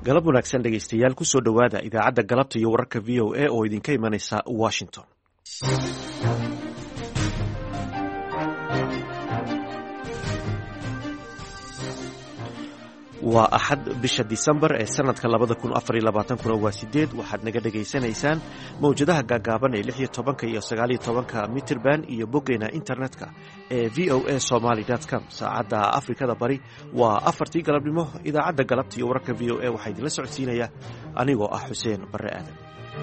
galab wanaagsan dhegaystayaal kusoo dhowaada idaacadda galabta iyo wararka v o a oo idinka imanaysa washington. waa axad bisha disembar ee sanadka 2024 waa 8 waxaad naga dhegaysanaysaan mawjadaha gaagaaban ee 16 iyo 19 mitirban iyo boggeena internetka ee voasomali.com. saacadda afrikada bari waa 4tii galabnimo. idaacadda galabta iyo wararka v o a waxaa idinla socodsiinaya anigoo ah xuseen barre aadan.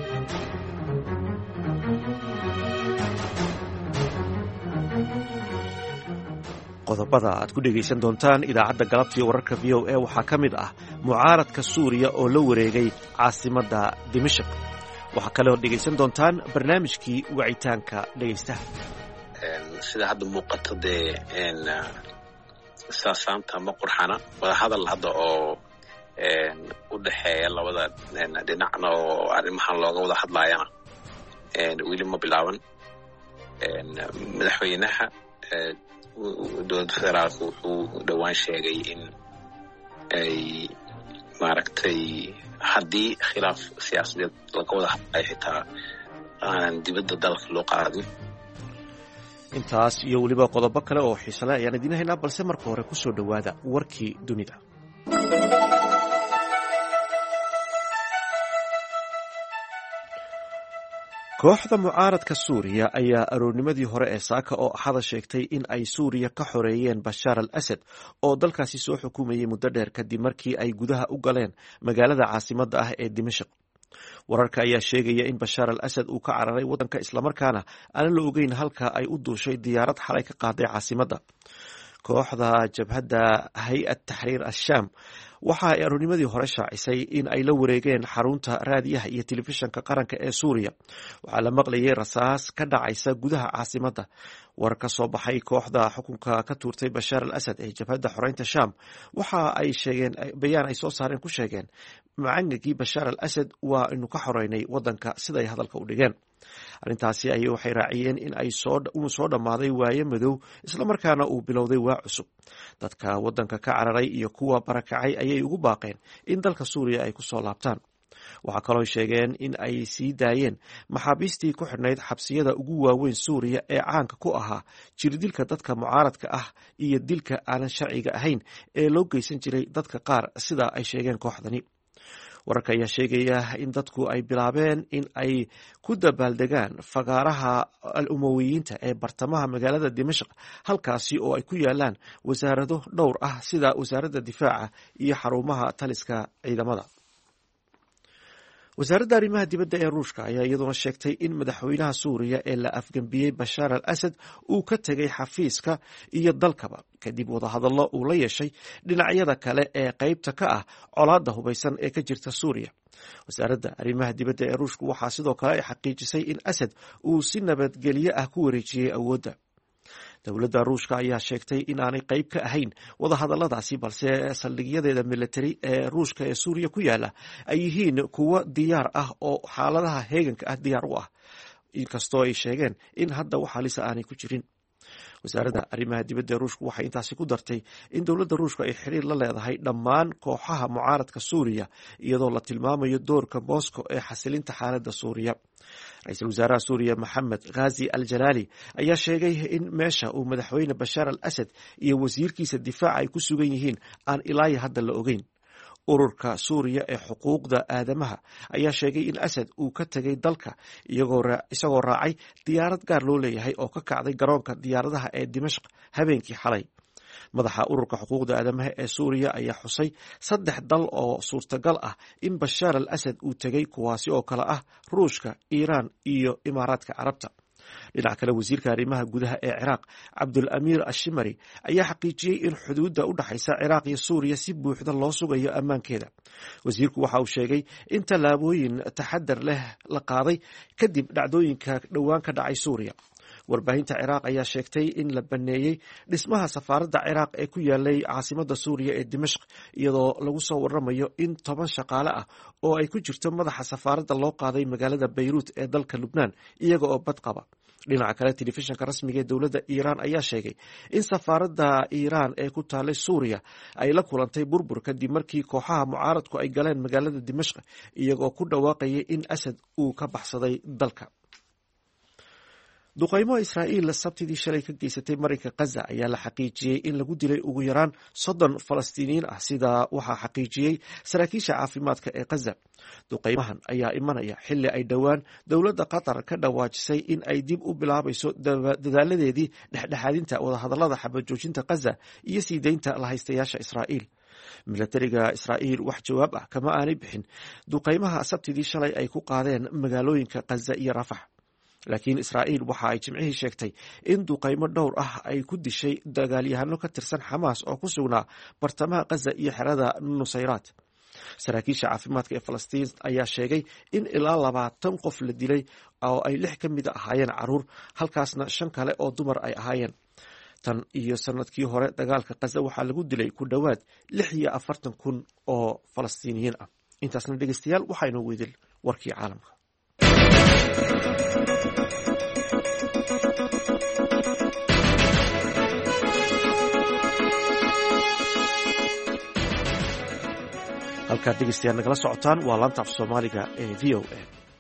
qodobada aad ku dhegaysan doontaan idaacadda galabta iyo wararka v o a waxaa ka mid ah mucaaradka suuriya oo la wareegay caasimadda dimashq. waxaa kale oo dhegaysan doontaan barnaamijkii wacitaanka dhegaystaha. sida hadda muuqato dee saasaanta ma qurxana wadahadal hadda oo u dhexeeya labada dhinacna oo arrimahan looga wada hadlaayana weli ma bilaaban. madaxweynaha dowladda federaalka wuxuu dhowaan sheegay in ay maaragtay haddii khilaaf siyaasadeed laga wada hadlay xitaa aanan dibadda dalka loo qaadin. intaas iyo weliba qodobo kale oo xiisale ayaan idiin haynaa, balse marka hore ku soo dhowaada warkii dunida. kooxda mucaaradka suuriya ayaa aroornimadii hore ee saaka oo axada sheegtay in ay suuriya ka xoreeyeen bashaar al asad oo dalkaasi soo xukumayay muddo dheer kadib markii ay gudaha u galeen magaalada caasimadda ah ee dimashq. wararka ayaa sheegaya in bashaar al asad uu ka cararay waddanka islamarkaana aanan la ogeyn halka ay u duushay diyaarad xalay ka qaaday caasimadda. kooxda jabhadda hay-ad taxriir ashaam waxa ay aroornimadii hore shaacisay in ay la wareegeen xarunta raadiyaha iyo telefishanka qaranka ee suuriya. waxaa la maqlayay rasaas ka dhacaysa gudaha caasimadda. war ka soo baxay kooxda xukunka ka tuurtay bashaar al asad ee jabhadda xoreynta shaam waxa ay sheegeen bayaan ay soo saareen ku sheegeen macangagii bashaar al asad waa inu ka xoreynay waddanka siday hadalka u dhigeen. arrintaasi ay waxay raaciyeen in uu soo dhammaaday waaye madow islamarkaana uu bilowday waa cusub. dadka waddanka ka cararay iyo kuwa barakacay ayay ugu baaqeen in dalka suuriya ay ku soo laabtaan. waxaa kaloo sheegeen in ay sii daayeen maxaabiistii ku xidhnayd xabsiyada ugu waaweyn suuriya ee caanka ku ahaa jirdilka dadka mucaaradka ah iyo dilka aanan sharciga ahayn ee loo geysan jiray dadka qaar sida ay sheegeen kooxdani. wararka ayaa sheegaya in dadku ay bilaabeen in ay ku dabaaldegaan fagaaraha al umawiyiinta ee bartamaha magaalada dimashq, halkaasi oo ay ku yaalaan wasaarado dhowr ah sida wasaaradda difaaca iyo xarumaha taliska ciidamada. wasaaradda arrimaha dibadda ee ruushka ayaa iyaduna sheegtay in madaxweynaha suuriya ee la afgembiyey bashaar al asad uu ka tegay xafiiska iyo dalkaba kadib wadahadallo uu la yeeshay dhinacyada kale ee qaybta ka ah colaadda hubaysan ee ka jirta suuriya. wasaaradda arrimaha dibadda ee ruushku waxaa sidoo kale ay xaqiijisay in asad uu si nabadgelyo ah ku wareejiyey awoodda. dowladda ruushka ayaa sheegtay in aanay qayb ka ahayn wadahadalladaasi, balse saldhigyadeeda militari ee ruushka ee suuriya ku yaala ay yihiin kuwo diyaar ah oo xaaladaha heeganka ah diyaar u ah, inkastoo ay sheegeen in hadda wax halisa aanay ku jirin. wasaaradda arrimaha dibadda ee ruushku waxay intaasi ku dartay in dowladda ruushka ay xiriir la leedahay dhammaan kooxaha mucaaradka suuriya, iyadoo la tilmaamayo doorka moscow ee xasilinta xaaladda suuriya. ra-iisul wasaaraha suuriya maxamed khazi al jalaali ayaa sheegay in meesha uu madaxweyne bashaar al asad iyo wasiirkiisa difaaca ay ku sugan yihiin aan ilaayo hadda la ogeyn. ururka suuriya ee xuquuqda aadamaha ayaa sheegay in asad uu ka tegay dalka isagoo raacay diyaarad gaar loo leeyahay oo ka kacday garoonka diyaaradaha ee dimashq habeenkii xalay. madaxa ururka xuquuqda aadamaha ee suuriya ayaa xusay 3 dal oo suurtagal ah in bashaar al asad uu tegay, kuwaasi oo kale ah ruushka, iiraan iyo imaaraadka carabta. dhinac kale wasiirka arrimaha gudaha ee ciraaq cabdul amiir ashimari ayaa xaqiijiyey in xuduudda u dhaxaysa ciraaq iyo suuriya si buuxda loo sugayo ammaankeeda. wasiirku waxa uu sheegay in tallaabooyin taxadar leh la qaaday kadib dhacdooyinka dhowaan ka dhacay suuriya. warbaahinta ciraaq ayaa sheegtay in la baneeyey dhismaha safaaradda ciraaq ee ku yaalay caasimadda suuriya ee dimashq, iyadoo lagu soo waramayo in 10 shaqaale ah oo ay ku jirto madaxa safaaradda loo qaaday magaalada bayruut ee dalka lubnaan iyaga oo bad qaba. dhinaca kale telefishinka rasmiga ee dowladda iiraan ayaa sheegay in safaaradda iiraan ee ku taalay suuriya ay la kulantay burbur kadib markii kooxaha mucaaradku ay galeen magaalada dimashq iyagoo ku dhawaaqayay in asad uu ka baxsaday dalka. duqaymo israa'iil sabtidii shalay ka geysatay marinka khaza ayaa la xaqiijiyey in lagu dilay ugu yaraan 30 falastiiniyiin ah, sidaa waxaa xaqiijiyey saraakiisha caafimaadka ee khaza. duqaymahan ayaa imanaya xilli ay dhowaan dowladda qatar ka dhawaajisay in ay dib u bilaabayso dadaaladeedii dhexdhexaadinta wadahadallada xabajoojinta khaza iyo sii deynta lahaystayaasha israa'iil. milatariga israa'iil wax jawaab ah kama aanay bixin duqaymaha sabtidii shalay ay ku qaadeen magaalooyinka khaza iyo rafax, laakiin israa'iil waxa ay jimcihii sheegtay in duqaymo dhowr ah ay ku dishay dagaalyahano ka tirsan xamaas oo ku sugnaa bartamaha khaza iyo xerada nusayraat. saraakiisha caafimaadka ee falastiin ayaa sheegay in ilaa 20 qof la dilay oo ay 6 ka mid ahaayeen caruur, halkaasna 5 kale oo dumar ay ahaayeen. tan iyo sanadkii hore dagaalka khaza waxaa lagu dilay ku dhowaad 46,000 oo falastiiniyiin ah. intaasna dhegeystayaal waxaa inoo weydil warkii caalamka. halkaad dhegeystayaal nagala socotaan waa laanta af soomaaliga ee v o a.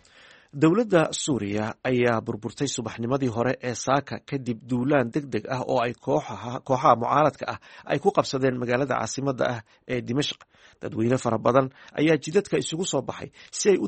dowladda suuriya ayaa burburtay subaxnimadii hore ee saaka kadib duulaan deg deg ah oo ay kooxaha mucaaradka ah ay ku qabsadeen magaalada caasimadda ah ee dimashq. dadweyne fara badan ayaa jidadka isugu soo baxay si ay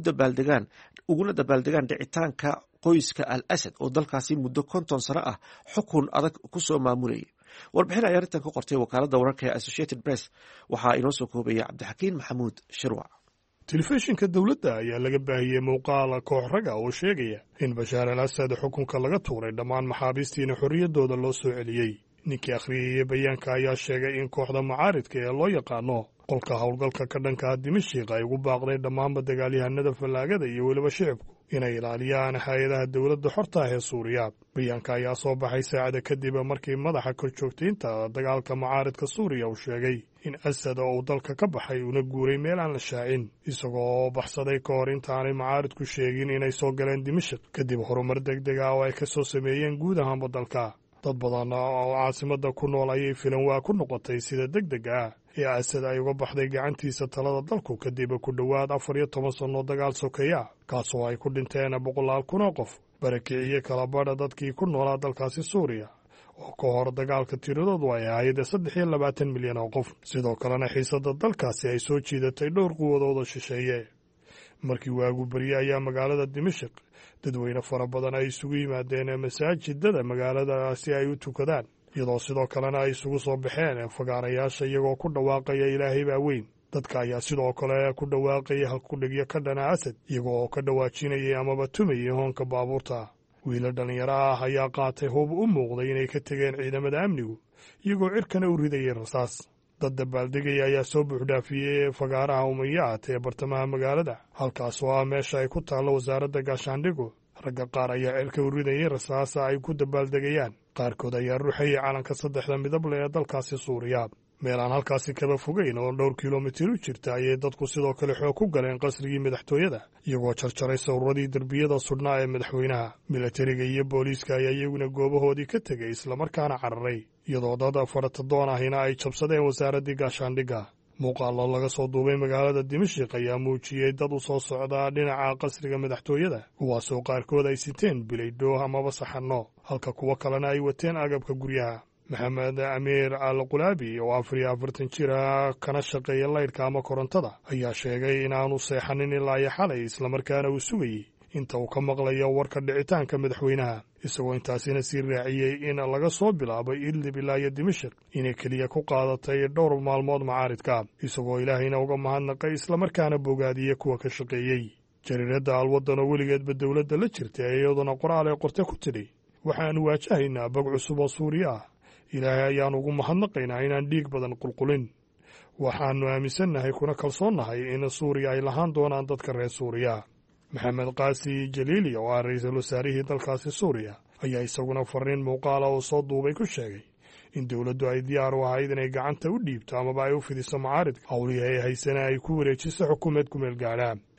uguna dabaaldegaan dhicitaanka qoyska al asad oo dalkaasi muddo 50 sano ah xukun adag kusoo maamulayay. warbixin ay arrintan ka qortay wakaaladda wararka ee Associated Press waxaa inoo soo koobaya cabdixakiin maxamuud shirwac. telefishinka dowladda ayaa laga baahiyey muuqaal koox raga oo sheegaya in bashaar al asad xukunka laga tuuray dhammaan maxaabiistiina xorriyaddooda loo soo celiyey. ninkii akhriyayey bayaanka ayaa sheegay in kooxda mucaaridka ee loo yaqaano qolka howlgalka ka dhanka dimashq ay ugu baaqday dhammaanba dagaalyahanada fallaagada iyo weliba shicibku inay ilaaliyaan hay-adaha dowladda xorta ah ee suuriya. bayaanka ayaa soo baxay saacada kadib markii madaxa korjoogtaynta dagaalka mucaaridka suuriya uu sheegay in asad oo uu dalka ka baxay una guuray meel aan la shaacin, isagoo baxsaday ka hor intaanay mucaaridku sheegin inay soo galeen dimashq kadib horumar degdeg ah oo ay ka soo sameeyeen guud ahaanba dalka. dad badan oo caasimadda ku nool ayay filan waa ku noqotay sida degdega ah ee asad ay uga baxday gacantiisa talada dalku kadib ku dhowaad 14 sanno dagaal sokeeya, kaasoo ay ku dhinteen 100,000 qof, barakiciye kala badha dadkii ku noolaa dalkaasi suuriya oo ka hor dagaalka tiradoodu ay ahayd 23 milyan oo qof. sidoo kalena xiisadda dalkaasi ay soo jiidatay dhowr quwadooda shisheeye. markii waagu barye ayaa magaalada dimashq dadweyne fara badan ay isugu yimaadeen masaajidada magaalada si ay u tukadaan, iyadoo sidoo kalena ay isugu soo baxeen fagaarayaasha iyagoo ku dhawaaqaya ilaahay baa weyn. dadka ayaa sidoo kale ku dhawaaqaya halkudhigyo ka dhana asad iyagoo ka dhawaajinayay amaba tumayay hoonka baabuurta. wiila dhallinyaro ah ayaa qaatay hub u muuqday inay ka tegeen ciidamada amnigu iyagoo cirkana u ridayay rasaas. dad dabaaldegaya ayaa soo buuxdhaafiyey fagaaraha umayaad ee bartamaha magaalada, halkaas oo ah meesha ay ku taallo wasaaradda gaashaandhigu. ragga qaar ayaa cirka u ridayay rasaasa ay ku dabaaldegayaan, qaarkood ayaa ruuxayay calanka 3 midab leh ee dalkaasi suuriya. meel aan halkaasi kaba fogeyn oo dhowr kilomitir u jirta ayay dadku sidoo kale xoog ku galeen qasrigii madaxtooyada iyagoo jarjaray sawirradii derbiyada sudhnaa ee madaxweynaha. milatariga iyo booliiska ayaa iyaguna goobahoodii ka tegay islamarkaana cararay, iyadoo dad faratadoon ahina ay jabsadeen wasaaraddii gaashaandhigga. muuqaallo laga soo duubay magaalada dimashq ayaa muujiyey dad u soo socdaa dhinaca qasriga madaxtooyada, kuwaasoo qaarkood ay siteen bilaydho amaba saxanno, halka kuwo kalena ay wateen agabka guryaha. maxamed amiir al qulaabi oo 44 jira kana shaqeeya laydhka ama korontada ayaa sheegay inaanu seexanin ilaa iyo xalay, islamarkaana uu sugayey inta uu ka maqlayo warka dhicitaanka madaxweynaha, isagoo intaasina sii raaciyey in laga soo bilaabo idlib ilaa iyo dimashq inay keliya ku qaadatay dhowr maalmood macaaridka, isagoo ilaahayna uga mahadnaqay islamarkaana bogaadiyey kuwa ka shaqeeyey. jariiradda alwaddan oo weligeedba dowladda la jirtay iyaduna qoraal ay qorte ku tidhi, waxaanu waajahaynaa bog cusub oo suuriya ah. ilaahay ayaan ugu mahadnaqaynaa inaan dhiig badan qulqulin. waxaannu aaminsannahay kuna kalsoonnahay in suuriya ay lahaan doonaan dadka reer suuriya. maxamed qaasi jaliili oo ah ra-iisul wasaarihii dalkaasi suuriya ayaa isaguna farriin muuqaala oo soo duubay ku sheegay in dowladdu ay diyaar u ahayd inay gacanta u dhiibto amaba ay u fidiso macaaridka howlihii ay haysana ay ku wareejiso xukuumeed kumeel gaadha,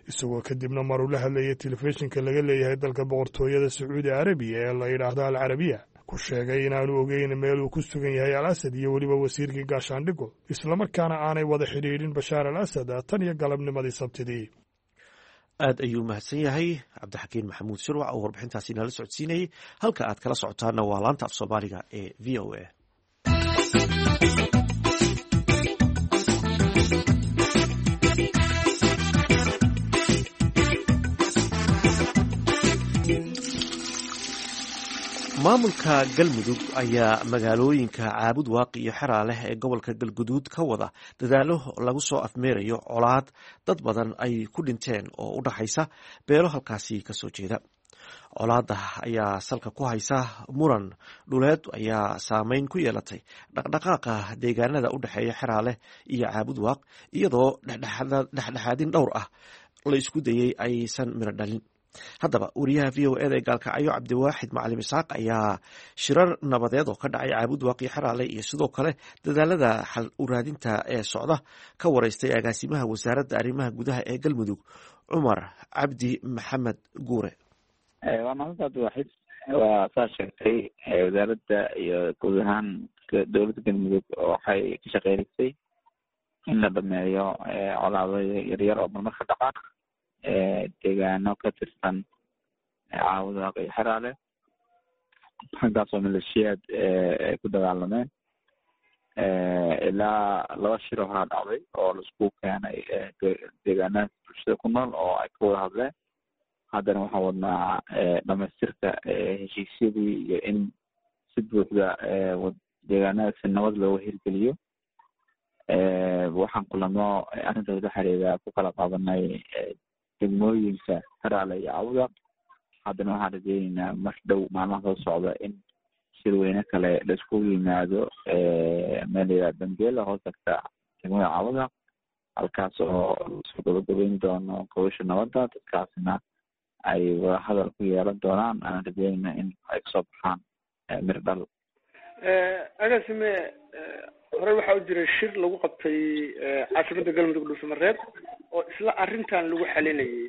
isagoo kadibna mar uu la hadlayay telefishinka laga leeyahay dalka boqortooyada sacuudi carabiya ee la yidhaahdo al carabiya ku sheegay inaanu ogeyn meel uu ku sugan yahay al asad iyo weliba wasiirkii gaashaandhigu islamarkaana aanay wada xidhiidhin bashaar al asad tan iyo galabnimadii sabtidii. aad ayuu mahadsan yahay cabdixakiin maxamuud shirwac oo warbixintaasi nala socodsiinayay. halka aad kala socotaana waa laanta af soomaaliga ee v o a. maamulka galmudug ayaa magaalooyinka caabud waaqi iyo xeraaleh ee gobolka galguduud ka wada dadaalo lagu soo afmeerayo colaad dad badan ay ku dhinteen oo u dhaxaysa beelo halkaasi kasoo jeeda. colaada ayaa salka ku haysa muran dhuleed ayaa saameyn ku yeelatay dhaqdhaqaaqa deegaanada u dhexeeya xeraaleh iyo caabud waaq iyadoo dhexdhexaadin dhowr ah la isku dayey aysan miro dhalin. haddaba wariyaha v o eda ee gaalkacyo cabdiwaaxid macalim isaaq ayaa shirar nabadeed oo ka dhacay caabud waaqi xeraale iyo sidoo kale dadaalada xal u raadinta ee socda ka wareystay agaasimaha wasaaradda arrimaha gudaha ee galmudug cumar cabdi maxamed guure. waa mahadsan cabdiwaaxid. waa saa sheegtay wasaaradda iyo guud ahaan dowladda galmudug waxay ka shaqeynaysay in la dhameeyo colaado yaryar oo marmar ka dhaca deegaano ka tirsan caabud waaqi iyo xeraale halkaasoo maleeshiyaad ay ku dagaalameen. ilaa 2 shir oo horaa dhacday oo laisku keenay deegaanaha bulshada ku nool oo ay ka wada hadleen. haddana waxaan wadnaa dhamaystirka heshiisyadii iyo in si buuxda deegaanadaasi nabad looga hirgeliyo. waxaan kulamo arrintaas la xiriira ku kala qaadanay degmooyinka xeraale iyo caabud waaq. haddana waxaan rajeyneynaa mar dhow maalmaha soo socda in shirweyne kale la iskugu yimaado meel layidhaha dambeela hoos tagta degmada caabud waaq halkaas oo lasoo gabagabeyn doono gobasha nabadda. dadkaasna ay wada hadal ku yeelan doonaan. aan rajeynayna in ay kasoo baxaan mir dhal. agaasime horey waxaa u jiray shir lagu qabtay caasimada galmudug dhuusamareeb oo isla arrintan lagu xalinayay.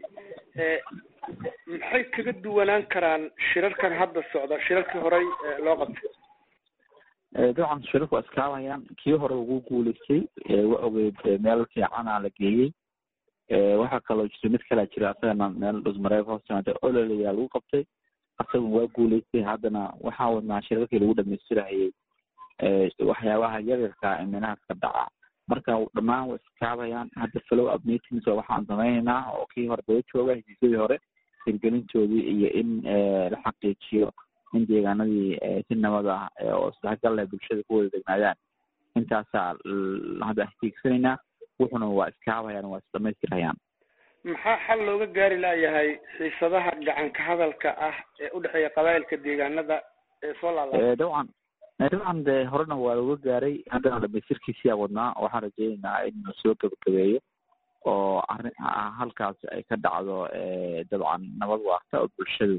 maxay kaga duwanaan karaan shirarkan hadda socda shirarkii horey loo qabtay? dabcan shirarku waa iskaabayaan. kii hore ugu guuleystay waa ogeyd meel fiicana la geeyey. waxaa kaloo jirta mid kalaa jira asagana meel dhuusamareeb hoos timaada ololayaa lagu qabtay. asaga waa guuleystay. haddana waxaa wadnaa shirarkii lagu dhamaystirahayay waxyaabaha yaryarka ee meelahaas ka dhaca. marka dhammaan way iskaabayaan. hadda follow up meetings oo waxaan sameynaynaa oo kii hore daba jooga heshiisyadii hore hirgelintoodii iyo in la xaqiijiyo in deegaanadii si nabad ah oo isdhexgal leh bulshada ku wada degnaadaan. intaasaa hadda hiigsanaynaa. wuxuna waa iskaabayaan, waa isdhamaystirayaan. maxaa xal looga gaari laayahay xiisadaha gacanka hadalka ah ee u dhexeeya qabaa'ilka deegaanada ee soo laalaada? dabcan de horena waa looga gaaray. haddana dhamaystirkiisiyaa wadnaa. waxaan rajeyneynaa in soo gabagabeeyo oo halkaas ay ka dhacdo dabcan nabad waarta oo bulshadu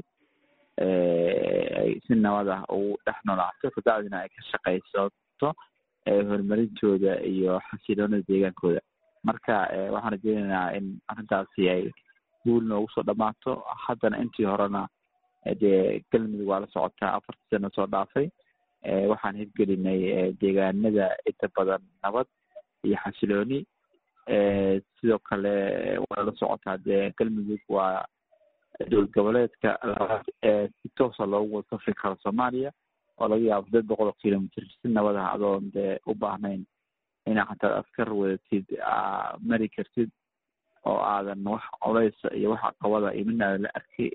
ay si nabad ah ugu dhex noolaato kabacdina ay ka shaqaysato horumarintooda iyo xasiloonada deegaankooda. marka waxaan rajeyneynaa in arrintaasi ay guul noogu soo dhamaato. haddana intii horena dee galmudug waa la socotaa 4 sano soo dhaafay. waxaan hirgelinay deegaanada inta badan nabad iyo xasilooni. sidoo kale waa la socotaa dee galmudug waa dowlad goboleedka labaad si toosa loogu wada safri karo soomaaliya oo laga yaabo 800 kilomitr si nabad ah adoon dee u baahnayn inaa xataa askar wadatid mari kartid oo aadan wax culays iyo wax caqabada iyo midna aadan la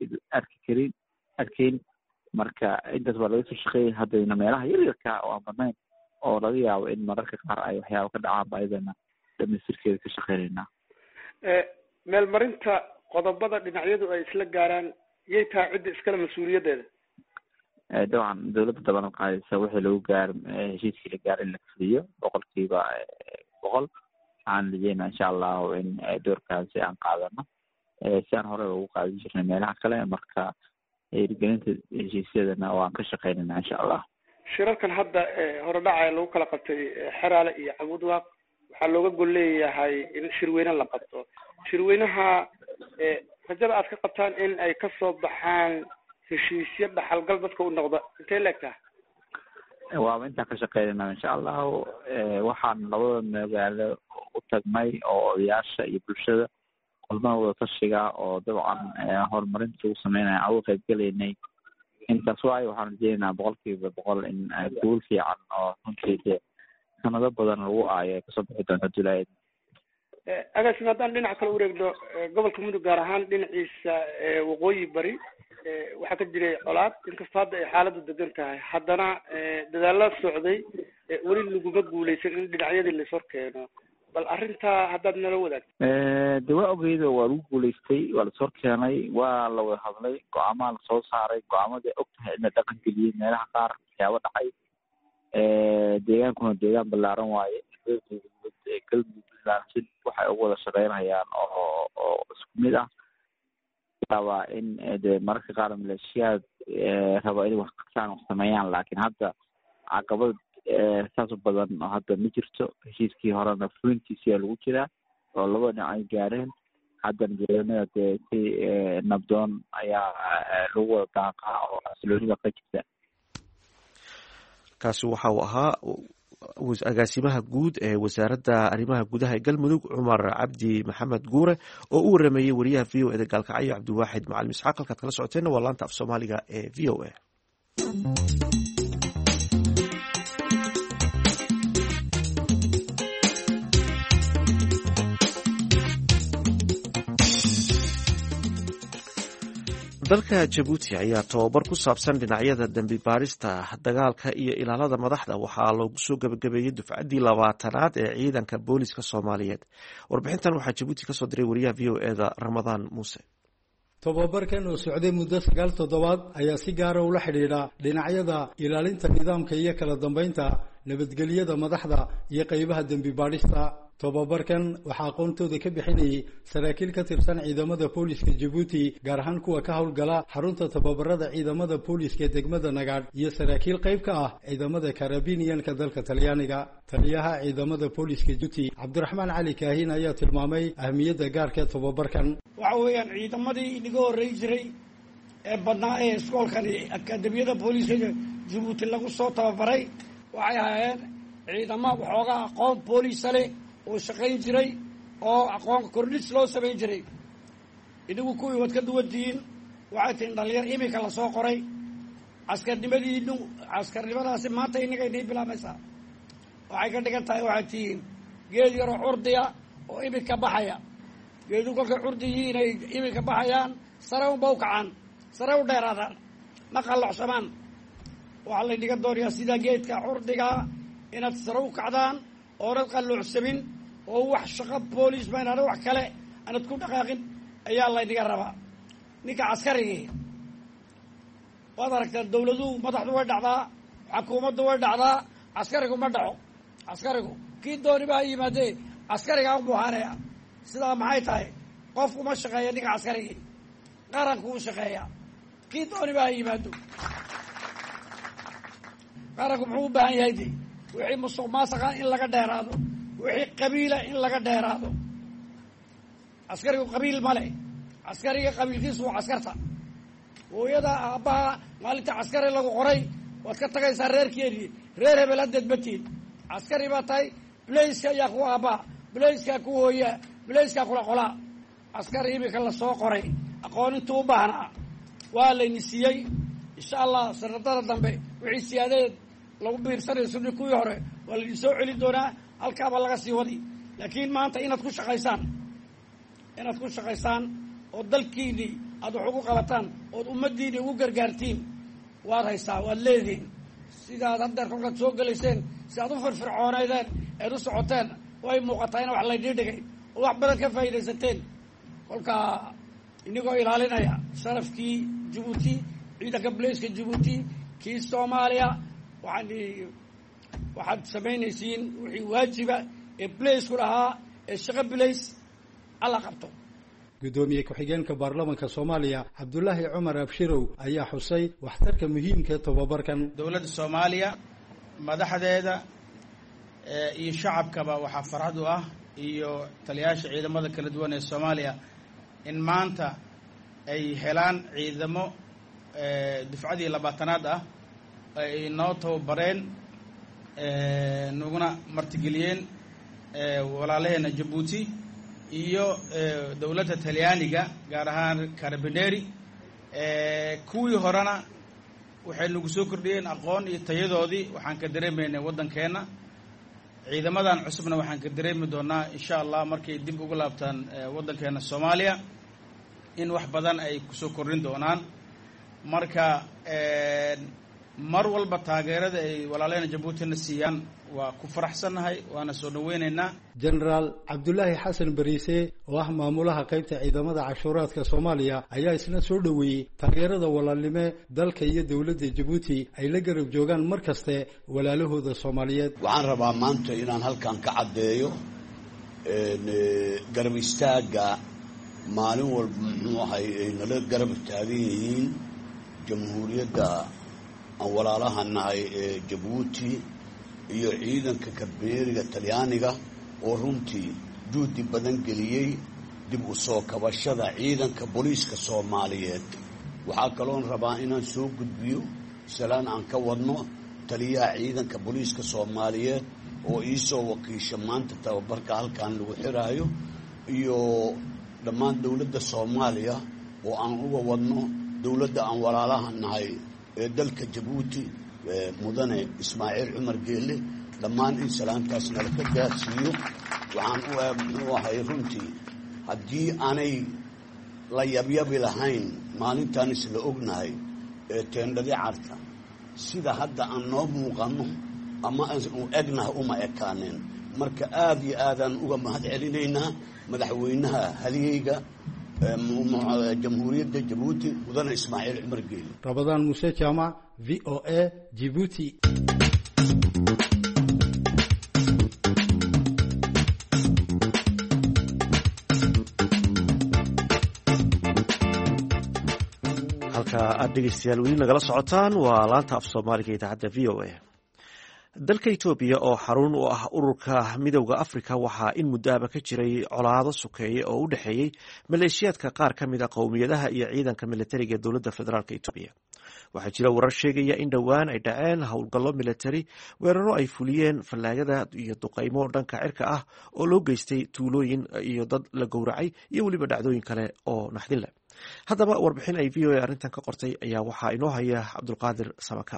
arkeyn. marka intaas waa laga soo shaqeeyay. haddayna meelaha yaryarka oo aan badnayn oo laga yaabo in mararka qaar ay waxyaaba ka dhacaan ba ayadana dhamaystirkeeda ka shaqeynaynaa. meelmarinta qodobada dhinacyadu ay isla gaaraan yay tahay cidda iskale mas-uuliyaddeeda? dabcan dowladda dabana qaadaysa wixii lagu gaar heshiiskii la gaar in la fuliyo 100%. waxaan rajeynaa insha allahu in doorkaasi aan qaadano si aan hore ugu qaadan jirnay meelaha kale. marka hirgelinta heshiisyadana waan ka shaqeynayna insha allah. shirarkan hadda hore dhacaya lagu kala qabtay xeraale iyo caabud waaq waxaa looga gol leeyahay in shirweyne la qabto. shirweynaha rajada aad ka qabtaan in ay kasoo baxaan heshiisyo dhaxalgal dadka u noqda intay leegtaha? waaba intaan ka shaqeynayna insha allahu. waxaan labada magaalo u tagnay oo odayaasha iyo bulshada qolmaha wada tashiga oo dabcan horumarinta ugu sameynaya aan uga qaybgelaynay. intaas waayo waxaan rajeynaynaa 100% in guul fiican oo runtii dee sanado badan lagu aayo ay kasoo bixi doonto julayd. agaasima haddaan dhinaca kale ureegno gobolka mudug gaar ahaan dhinaciisa waqooyi bari waxaa ka jiray colaad, inkastoo hadda ay xaaladdu degan tahay, haddana dadaalla socday weli laguma guuleysan in dhinacyadii la ishor keeno. bal arrintaa haddaad nala wadaagto. de waa ogeydo waa lagu guuleystay, waa lasoo keenay, waa la wada hadlay, go-aamaha lasoo saaray, go-aamada og tahay in la dhaqan geliyey meelaha qaar waxyaabo dhacay. deegaankuna deegaan ballaaran waaye. galmudug islaamsin waxay ugu wada shaqeynayaan oo isku mid ah. rabaa in de mararka qaar maleeshiyaad raba inay wax qabtaan wax sameeyaan, laakiin hadda caqabad saas u badan oo hadda ma jirto. heshiiskii horena fulintiisiyaa lagu jiraa oo laba dhinac ay gaareen. haddana deegaanada dee si nabdoon ayaa lagu wada daaqaa oo xasiloonida ka jirta. kaasi waxa uu ahaa agaasimaha guud ee wasaaradda arrimaha gudaha ee galmudug cumar cabdi maxamed guure oo u warameeyey wariyaha v o e da gaalkacyo cabdiwaaxid macalin isxaaq. halkaad kala socoteenna waa laanta af soomaaliga ee v o a. dalka jabuuti ayaa tababar ku saabsan dhinacyada dembi baarista, dagaalka iyo ilaalada madaxda waxaa loogu soo gabagabeeyey dufcaddii 20aad ee ciidanka booliska soomaaliyeed. warbixintan waxaa jabuuti kasoo diray wariyaha v o e da ramadaan muuse. tobabarkan oo socday muddo 9 toddobaad ayaa si gaara ula xidhiidha dhinacyada ilaalinta nidaamka iyo kala dambeynta nabadgelyada madaxda iyo qaybaha dembi baadhista. tobabarkan waxaa aqoontooda ka bixinayay saraakiil ka tirsan ciidamada booliska Jabuuti, gaar ahaan kuwa ka howlgala xarunta tababarada ciidamada booliska degmada Nagaadh, iyo saraakiil qayb ka ah ciidamada Carabinianka dalka Talyaaniga. taliyaha ciidamada booliska Jabuuti Cabdiraxmaan Cali Kaahin ayaa tilmaamay ahmiyadda gaarka ee tobabarkan. waxa weeyaan ciidamadii inaga horreyn jiray ee badnaa ee iskoolkani akademiyada booliska Jabuuti lagu soo tababaray waxay ahaayeen ciidamo waxoogaa aqoon booliisa leh oo shaqayn jiray oo aqoon kordhis loo samayn jiray. idigu kuwii wad ka duwantihiin waxay tihiin dhalinyar imika lasoo qoray. caskarnimadaasi maanta inaga inay bilaabaysaa. waxay ka dhigan tahay waxay tihiin geed yaroo curdiya oo imika baxaya. geedu kolkay curdigii inay imika baxayaan sare unba u kacaan, sare u dheeraadaan, ma qallocsamaan. waxaa laynaga doonayaa sida geedka curdigaa inaad sare u kacdaan oonad qalluucsamin oo wax shaqo boolis ma inaana wax kale aanad ku dhaqaaqin ayaa laynaga rabaa. ninka caskarigii waad aragtaa dawladuhu madaxdu way dhacdaa, xukuumaddu way dhacdaa, caskarigu ma dhaco. caskarigu kii dooniba ha yimaadee caskarigaa u buuhaanaya. sidaa maxay tahay? qofkuma shaqeeya ninka caskarigii, qaranku u shaqeeya. kii dooniba ha yimaado. qaranku muxuu u baahan yahay de wixii musuq maasuqa in laga dheeraado, wixii qabiila in laga dheeraado. caskarigu qabiil ma leh. caskariga qabiilkiisu waa caskarta. hooyada aabbaha maalinta caskari lagu qoray waad ka tagaysaa reerkeedii, reer hebel haddeed matiid. caskari baa tahay, bilayska ayaa ku aabbaha, bilayskaa ku hooyaa, bilayskaa kula qolaa. caskari imika lasoo qoray aqoonintuu u baahnaa waa layni siiyey. insha allah sanadada dambe wixii siyaadeed lagu biirsanayo sidii kuwii hore waa laydin soo celin doonaa, halkaaba laga sii wadi. laakiin maanta inaad ku shaqaysaan oo dalkiinii aad wax ugu qabataan ood ummaddiinii ugu gargaartiin waad haystaa, waad leedihiin. sidaad haddeer kolkaad soo gelayseen, si aad u firfircoonaydeen eed u socoteen way muuqataa in wax laydin dhigay oo wax badan ka faa'iidaysateen. kolkaa inagoo ilaalinaya sharafkii Jabuuti, ciidanka bilayska Jabuuti, kii Soomaaliya, waxaad samaynaysiin wixii waajiba ee bilaysku lahaa ee shaqo bilays alla qabto. gudoomiye ku-xigeenka baarlamaanka Soomaaliya Cabdullaahi Cumar Abshirow ayaa xusay waxtarka muhiimka ee tobabarkan. dowladda Soomaaliya madaxdeeda iyo shacabkaba waxaa farxad u ah, iyo taliyaasha ciidamada kala duwan ee Soomaaliya in maanta ay helaan ciidamo dufcadii 20aad ah ay noo tababareen naguna martigeliyeen walaalaheena Jabuuti iyo dowladda Talyaaniga gaar ahaan Carabinieri kuwii horena waxay nagu soo kordhiyeen aqoon iyo tayadoodii waxaan ka dareemaynay waddankeena ciidamadan cusubna waxaan ka dareemi doonaa insha Allah markay dib ugu laabtaan waddankeena Soomaaliya in wax badan ay ku soo kordhin doonaan marka mar walba taageerada ay walaalena Jabuutina siiyaan waa ku faraxsanahay waana soo dhaweynaynaa. Generaal Cabdullaahi Xasan Bariise oo ah maamulaha qaybta ciidamada cashuuraadka Soomaaliya ayaa isna soo dhaweeyay taageerada walaalnimo dalka iyo dawladda Jabuuti ay la garab joogaan markaste walaalahooda Soomaaliyeed. Waxaan rabaa maanta inaan halkan ka cadeeyo garab istaaga maalin walba muxuu ahay nala garab taagan yihiin jamhuuriyadda aan walaalaha nahay ee Jabuuti iyo ciidanka Carabinieriga Talyaaniga oo runtii juhdi badan geliyay dib u soo kabashada ciidanka booliiska Soomaaliyeed. waxaa kaloon rabaa inaan soo gudbiyo salaan aan ka wadno taliyaha ciidanka booliiska Soomaaliyeed oo ii soo wakiisha maanta tababarka halkan lagu xiraayo iyo dhammaan dawladda Soomaaliya oo aan uga wadno dawladda aan walaalaha nahay ee dalka Jabuuti mudane Ismaaciil Cumar Geelle dhammaan in salaantaas nala ka gaarsiiyo. waxaan u ahay runtii haddii aanay la yabyabi lahayn maalintaan isla ognahay ee teendhadii carta sida hadda aan noo muuqanno ama aan egnahay uma ekaaneen. marka aad iyo aadaan uga mahad celinaynaa madaxweynaha halyeyga jamhuuriyadda Jabuuti mudane Ismaaciil Cumar Geelle. Rabadaan Muuse Jaamac, VOA, Djibouti. halka aad dhegeystayaal weli nagala socotaan waa laanta af Soomaaliga idaacadda VOA. dalka Itoobiya oo xarun u ah ururka midowga Afrika waxaa in muddaaba ka jiray colaado sukeeye oo u dhaxeeyay maleeshiyaadka qaar ka mid ah qowmiyadaha iyo ciidanka militariga dowladda federaalka Itoobiya. waxaa jira warar sheegaya in dhowaan ay dhaceen howlgallo militari weeraro ay fuliyeen fallaagada iyo duqeymo dhanka cirka ah oo loo geystay tuulooyin iyo dad la gowracay iyo weliba dhacdooyin kale oo naxdin leh. haddaba warbixin ay VOA arrintan ka qortay ayaa waxaa inoo haya Cabdulqaadir Samaka.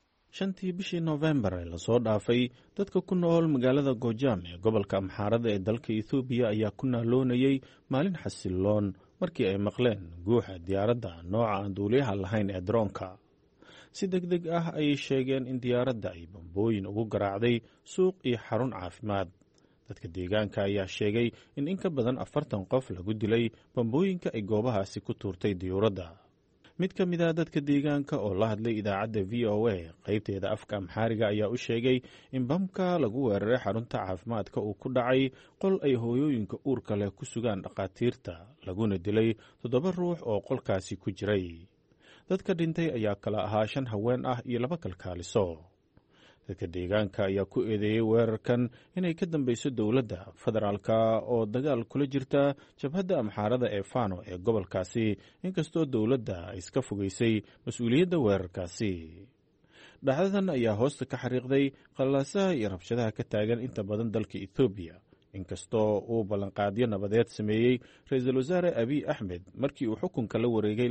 5 bishii November ee lasoo dhaafay dadka ku nool magaalada Gojaam ee gobolka Amxaarada ee dalka Itoobiya ayaa ku naaloonayay maalin xasiloon markii ay maqleen guuxa diyaaradda nooca aan duuliyaha lahayn ee droonka. si degdeg ah ayay sheegeen in diyaaradda ay bambooyin ugu garaacday suuq iyo xarun caafimaad. dadka deegaanka ayaa sheegay in ka badan 40 qof lagu dilay bambooyinka ay goobahaasi ku tuurtay diyaaradda. mid ka mid ah dadka deegaanka oo la hadlay idaacadda VOA qaybteeda afka Amxaariga ayaa u sheegay in bamka lagu weeraray xarunta caafimaadka uu ku dhacay qol ay hooyooyinka uurka leh ku sugaan dhaqaatiirta laguna dilay 7 ruux oo qolkaasi ku jiray. dadka dhintay ayaa kala ahaa 5 haween ah iyo 2 kalkaaliso. dadka deegaanka ayaa ku eedeeyay weerarkan inay ka dambayso dowladda federaalka oo dagaal kula jirta jabhadda Amxaarada ee Fano ee gobolkaasi inkastoo dowladda ay iska fogeysay mas'uuliyadda weerarkaasi. dhacdadan ayaa hoosta ka xariiqday qalaasaha iyo rabshadaha ka taagan inta badan dalka Itoobiya inkastoo uu ballanqaadyo nabadeed sameeyey ra'iisul wasaare Abiy Ahmed markii uu xukunka la wareegay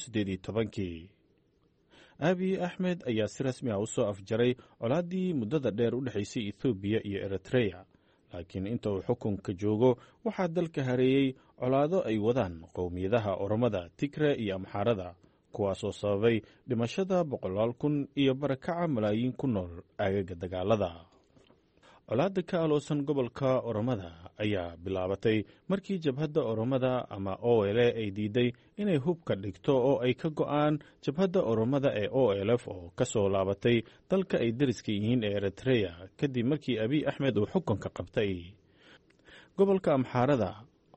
2018. Abiy Ahmed ayaa si rasmi ah u soo afjaray colaadii muddada dheer u dhaxaysay Itoobiya iyo Eritrea, laakiin inta uu xukunka joogo waxaa dalka hareeyay colaado ay wadaan qowmiyadaha Oromada, Tigray iyo Amxaarada, kuwaas oo sababay dhimashada 100,000 iyo barakaca malaayiin ku nool aagaga dagaalada. colaadda ka aloosan gobolka Oromada ayaa bilaabatay markii jabhadda Oromada ama OLA ay diiday inay hubka dhigto oo ay ka go'aan jabhadda Oromada ee OLF oo ka soo laabatay dalka ay dariska yihiin ee Eritrea kadib markii Abiy Ahmed uu xukunka qabtay. gobolka Amxaarada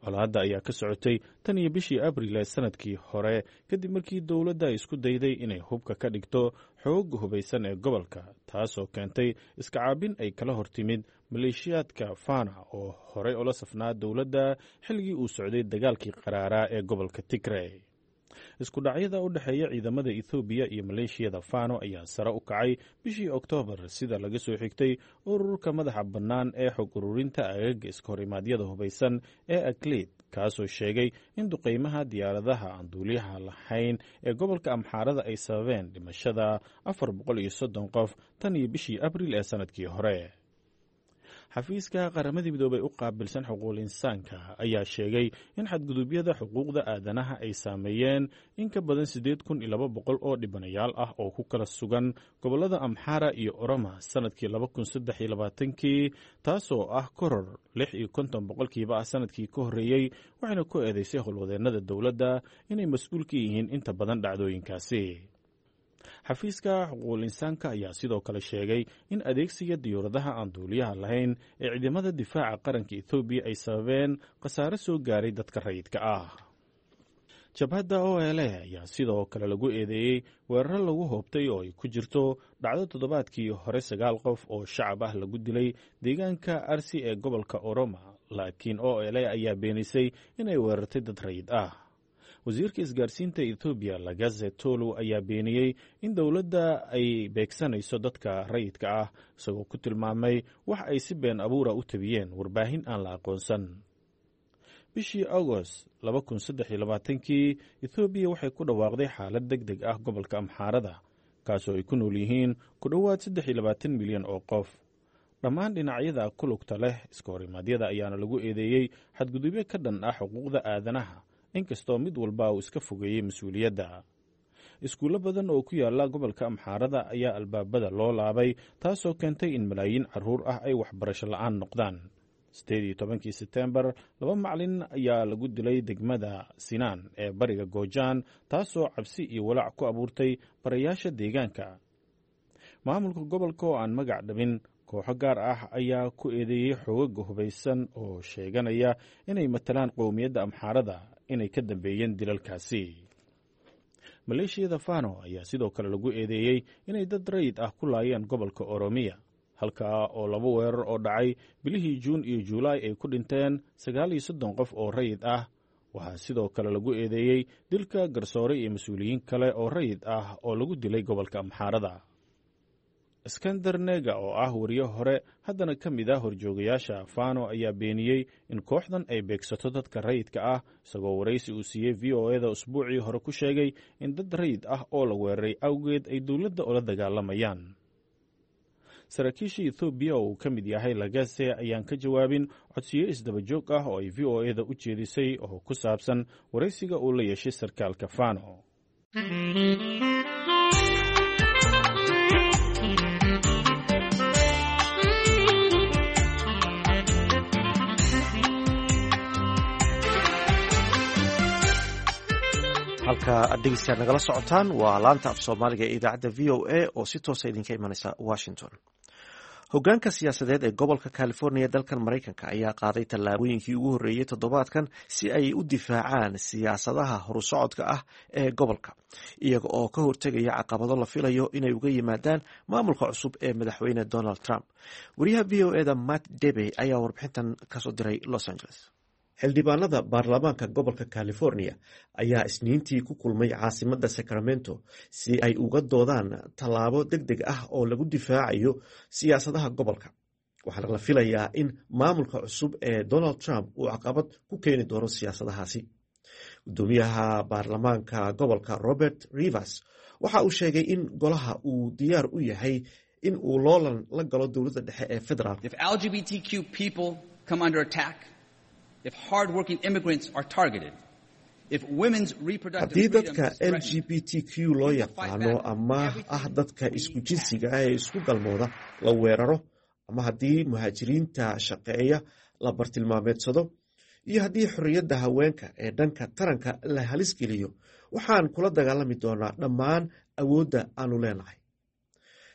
colaadda ayaa ka socotay tan iyo bishii abril ee sanadkii hore kadib markii dowladda ay isku dayday inay hubka ka dhigto xoogga hubaysan ee gobolka taasoo keentay iska caabin ay kala hortimid maleeshiyaadka fana oo horey ula safnaa dowladda xilligii uu socday dagaalkii qaraaraa ee gobolka Tigray. isku dhacyada u dhexeeya ciidamada Ethiopia iyo maleeshiyada Fano ayaa sare u kacay bishii Oktoobar sida laga soo xigtay ururka madaxa bannaan ee xog ururinta aagaga iska horimaadyada hubaysan ee Aklid kaasoo sheegay in duqeymaha diyaaradaha aan duuliyaha lahayn ee gobolka Amxaarada ay sababeen dhimashada 430 qof tan iyo bishii Abriil ee sanadkii hore. xafiiska qaramada midoobay u qaabilsan xuquuqul insaanka ayaa sheegay in xadgudubyada xuquuqda aadanaha ay saameeyeen in ka badan 8,200 oo dhibanayaal ah oo ku kala sugan gobolada Amxaara iyo Oroma sanadkii 2023 taasoo ah koror 56% ah sanadkii ka horeeyay waxayna ku eedeysay howlwadeennada dowladda inay mas'uul ka yihiin inta badan dhacdooyinkaasi. xafiiska xuquuqul insaanka ayaa sidoo kale sheegay in adeegsiga diyaaradaha aan duuliyaha lahayn ee ciidamada difaaca qaranka Ethiopia ay sababeen khasaare soo gaaray dadka rayidka ah. jabhadda OLA ayaa sidoo kale lagu eedeeyey weerar lagu hoobtay oo ay ku jirto dhacdo toddobaadkii hore 9 qof oo shacab ah lagu dilay deegaanka Arsi ee gobolka Oroma, laakiin OLA ayaa beenisay inay weerartay dad rayid ah. wasiirka isgaarsiinta Ethiopia Lagaze Tolu ayaa beeniyey in dowladda ay beegsanayso dadka rayidka ah isagoo ku tilmaamay wax ay si been abuura u tabiyeen warbaahin aan la aqoonsan. bishii August 2023 Ethiopia waxay ku dhawaaqday xaalad degdeg ah gobolka Amxaarada kaasoo ay ku nool yihiin ku dhowaad 23 milyan oo qof. dhammaan dhinacyada ku lugta leh iska horimaadyada ayaana lagu eedeeyey xadgudubyo ka dhan ah xuquuqda aadanaha inkastoo mid walba uu iska fogeeyey mas'uuliyadda. iskuulo badan oo ku yaala gobolka Amxaarada ayaa albaabada loo laabay taasoo keentay in malaayiin carruur ah ay waxbarasho la'aan noqdaan. 18 Sebtembar 2 macallin ayaa lagu dilay degmada Sinaan ee bariga Goojaan taasoo cabsi iyo walaac ku abuurtay barayaasha deegaanka. maamulka gobolka oo aan magac dhabin kooxo gaar ah ayaa ku eedeeyey xoogagga hubaysan oo sheeganaya inay matalaan qowmiyadda Amxaarada inay ka dambeeyeen dilalkaasi. maleeshiyada Fano ayaa sidoo kale lagu eedeeyey inay dad rayid ah ku laayeen gobolka Oromiya halkaa oo 2 weerar oo dhacay bilihii Juun iyo Juulaay ay ku dhinteen 39 qof oo rayid ah. waxaa sidoo kale lagu eedeeyey dilka garsoore iyo mas'uuliyiin kale oo rayid ah oo lagu dilay gobolka Amxaarada. Iskandar Nega oo ah wariye hore haddana ka mid ah horjoogayaasha Fano ayaa beeniyey in kooxdan ay beegsato dadka rayidka ah isagoo waraysi uu siiyey VOA-da usbuucii hore ku sheegay in dad rayid ah oo la weeraray awgeed ay dowladda ula dagaalamayaan. saraakiisha Ethiopia oo uu ka mid yahay Lagaze ayaan ka jawaabin codsiyo isdaba joog ah oo ay VOA-da u jeedisay oo ku saabsan waraysiga uu la yeeshay sarkaalka Fano. halka aad dhegeystayaal nagala socotaan waa laanta af soomaaliga ee idaacadda VOA oo si toosa idinka imanaysa Washington. hoggaanka siyaasadeed ee gobolka California dalkan Mareykanka ayaa qaaday tallaabooyinkii ugu horreeyay toddobaadkan si ay u difaacaan siyaasadaha horusocodka ah ee gobolka iyaga oo ka hortegaya caqabado la filayo inay uga yimaadaan maamulka cusub ee madaxweyne Donald Trump. wariyaha VOA-da Matt Debe ayaa warbixintan kasoo diray Los Angeles. xildhibaanada baarlamaanka gobolka California ayaa isniintii ku kulmay caasimadda Sacramento si ay uga doodaan tallaabo degdeg ah oo lagu difaacayo siyaasadaha gobolka. waxaana la filayaa in maamulka cusub ee Donald Trump uu caqabad ku keeni doono siyaasadahaasi. gudoomiyaha baarlamaanka gobolka Robert Rivers waxa uu sheegay in golaha uu diyaar u yahay in uu loolan la galo dowladda dhexe ee federaalka. If LGBTQ people come under attack, if hard-working immigrants are targeted, if women's reproductive haddii freedom dadka is threatened, LGBTQ loo yaqaano ama ah dadka isku jinsiga ah ee isku galmooda la weeraro, ama haddii muhaajiriinta shaqeeya la bartilmaameedsado, iyo haddii xorriyadda haweenka ee dhanka taranka la halis geliyo, waxaan kula dagaalami doonaa dhammaan awoodda aanu leenahay.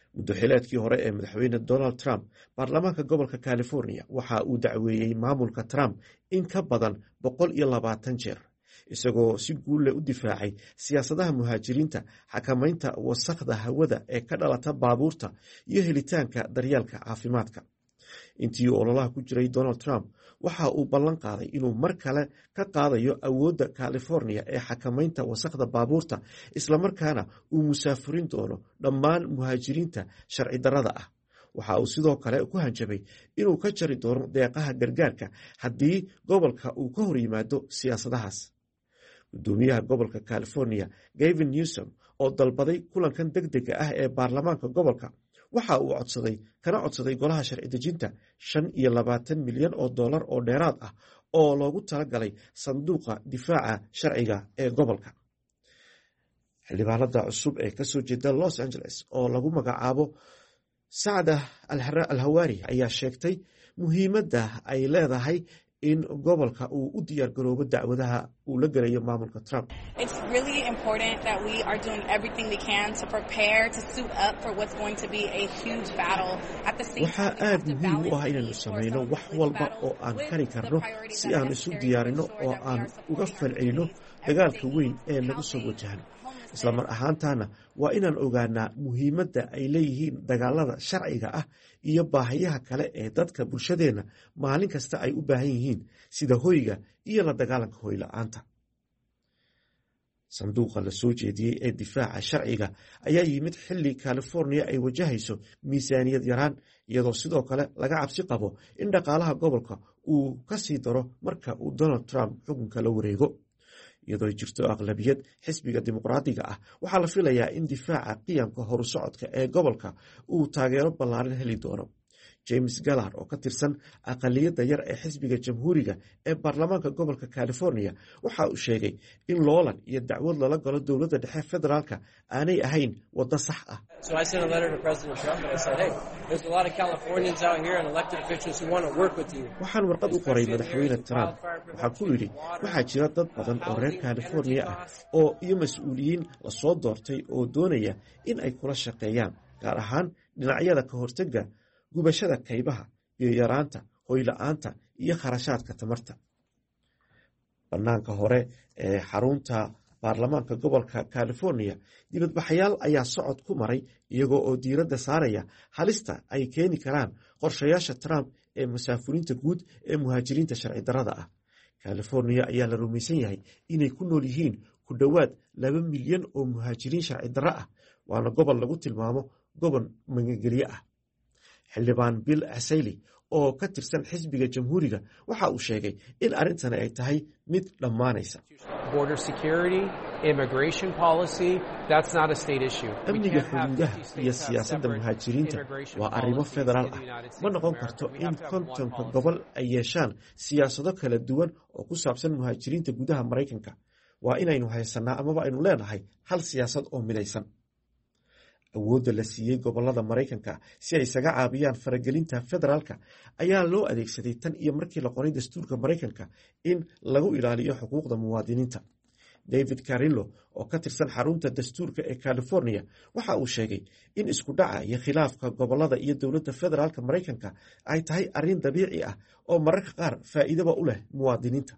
muddoxileedkii hore ee madaxweyne donald trump baarlamaanka gobolka california waxa uu dacweeyey maamulka trump in ka badan 120 jeer isagoo si guulle u difaacay siyaasadaha muhaajiriinta, xakamaynta wasakhda hawada ee ka dhalata baabuurta iyo helitaanka daryeelka caafimaadka. intii ololaha ku jiray donald trump waxa uu ballan qaaday inuu mar kale ka qaadayo awoodda california ee xakamaynta wasakhda baabuurta, islamarkaana uu musaafurin doono dhammaan muhaajiriinta sharci darrada ah. waxa uu sidoo kale ku hanjabay inuu ka jari doono deeqaha gargaarka haddii gobolka uu ka hor yimaado siyaasadahaas. gudoomiyaha gobolka california gavin newsom oo dalbaday kulankan degdega ah ee baarlamaanka gobolka waxa uu codsaday golaha sharci dejinta $25 milyan oo dheeraad ah oo loogu talagalay sanduuqa difaaca sharciga ee gobolka. xildhibaanada cusub ee kasoo jeeda los angeles oo lagu magacaabo sacda alhawaari ayaa sheegtay muhiimadda ay leedahay in gobolka uu u diyaar garoobo dacwadaha uu la gelayo maamulka Trump. It's really important that we are doing everything we can to prepare to suit up for what's going to be a huge battle at the same time. Waxa aad muhiim u ah inaynu samayno wax walba oo aan kari karno si aan isu diyaarino oo aan uga falcelino dagaalka weyn ee lagu soo wajahan. isla mar ahaantaana waa inaan ogaanaa muhiimadda ay leeyihiin dagaalada sharciga ah iyo baahiyaha kale ee dadka bulshadeenna maalin kasta ay u baahan yihiin sida hoyga iyo la dagaalanka hoy la-aanta. sanduuqa la soo jeediyey ee difaaca sharciga ayaa yimid xilli california ay wajahayso miisaaniyad yaraan, iyadoo sidoo kale laga cabsi qabo in dhaqaalaha gobolka uu ka sii daro marka uu donald trump xukunka la wareego. iyadoo jirto aqlabiyad xisbiga dimuqraadiga ah waxaa la filayaa in difaaca qiyamka horusocodka ee gobolka uu taageero ballaaran heli doono. james gallard oo ka tirsan aqaliyadda yar ee xisbiga jamhuuriga ee baarlamaanka gobolka california waxa uu sheegay in loolan iyo dacwad lala galo dowladda dhexe federaalka aanay ahayn waddo sax ah. waxaan warqad u qoray madaxweyne Trump. waxaan ku yidhi waxaa jira dad badan oo reer california ah oo iyo mas-uuliyiin lasoo doortay oo doonaya in ay kula shaqeeyaan, gaar ahaan dhinacyada ka hortagga gubashada kaybaha iyo yaraanta hoyla-aanta iyo kharashaadka tamarta. bannaanka hore ee xarunta baarlamaanka gobolka california dibadbaxayaal ayaa socod ku maray iyagoo oo diiradda saaraya halista ay keeni karaan qorshayaasha Trump ee masaafurinta guud ee muhaajiriinta sharci darrada ah. california ayaa la rumaysan yahay inay ku nool yihiin ku dhowaad 2 milyan oo muhaajiriin sharci darro ah, waana gobol lagu tilmaamo gobol magangelye ah. xildhibaan bill asayli oo ka tirsan xisbiga jamhuuriga waxa uu sheegay in arrintani ay tahay mid dhammaanaysa. amniga xuduudaha iyo siyaasadda muhaajiriinta waa arrimo federaal ah. ma noqon karto in 50 gobol ay yeeshaan siyaasado kala duwan oo ku saabsan muhaajiriinta gudaha Maraykanka. waa inaynu haysanaa amaba aynu leenahay hal siyaasad oo midaysan. awoodda la siiyey gobolada Maraykanka si ay isaga caabiyaan faragelinta federaalka ayaa loo adeegsaday tan iyo markii la qoray dastuurka Maraykanka in lagu ilaaliyo xuquuqda muwaadiniinta. david carillo oo ka tirsan xarunta dastuurka ee california waxa uu sheegay in isku dhaca iyo khilaafka gobolada iyo dowladda federaalka Maraykanka ay tahay arrin dabiici ah oo mararka qaar faa'iidaba u leh muwaadiniinta.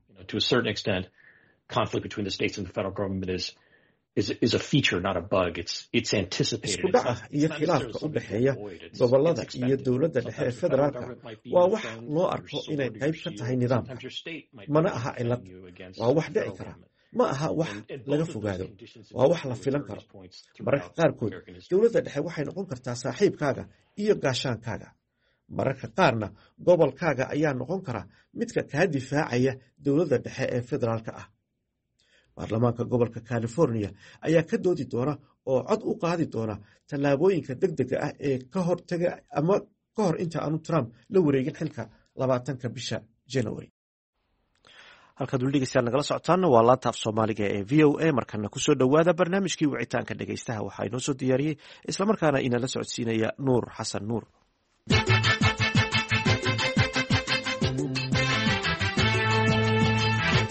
isku dhaca iyo khilaafka u dhexeeya gobolada iyo dowladda dhexe ee federaalka waa wax loo arko inay qayb ka tahay nidaamka, mana aha cilad. waa wax dhici kara, ma aha wax laga fogaado, waa wax la filan karo. mararka qaarkood dowladda dhexe waxay noqon kartaa saaxiibkaaga iyo gaashaankaaga. mararka qaarna gobolkaaga ayaa noqon kara midka kaa difaacaya dowladda dhexe ee federaalka ah. baarlamaanka gobolka california ayaa ka doodi doona oo cod u qaadi doona tallaabooyinka degdega ah ee ka hor inta aanu Trump la wareegin xilka 20 bisha January. halkaad weli dhegeystayaal nagala socotaana waa laanta af soomaaliga ee v o a. markana kusoo dhowaada barnaamijkii wicitaanka dhegeystaha. waxaa inoo soo diyaariyey islamarkaana inala socodsiinaya nuur xasan nuur.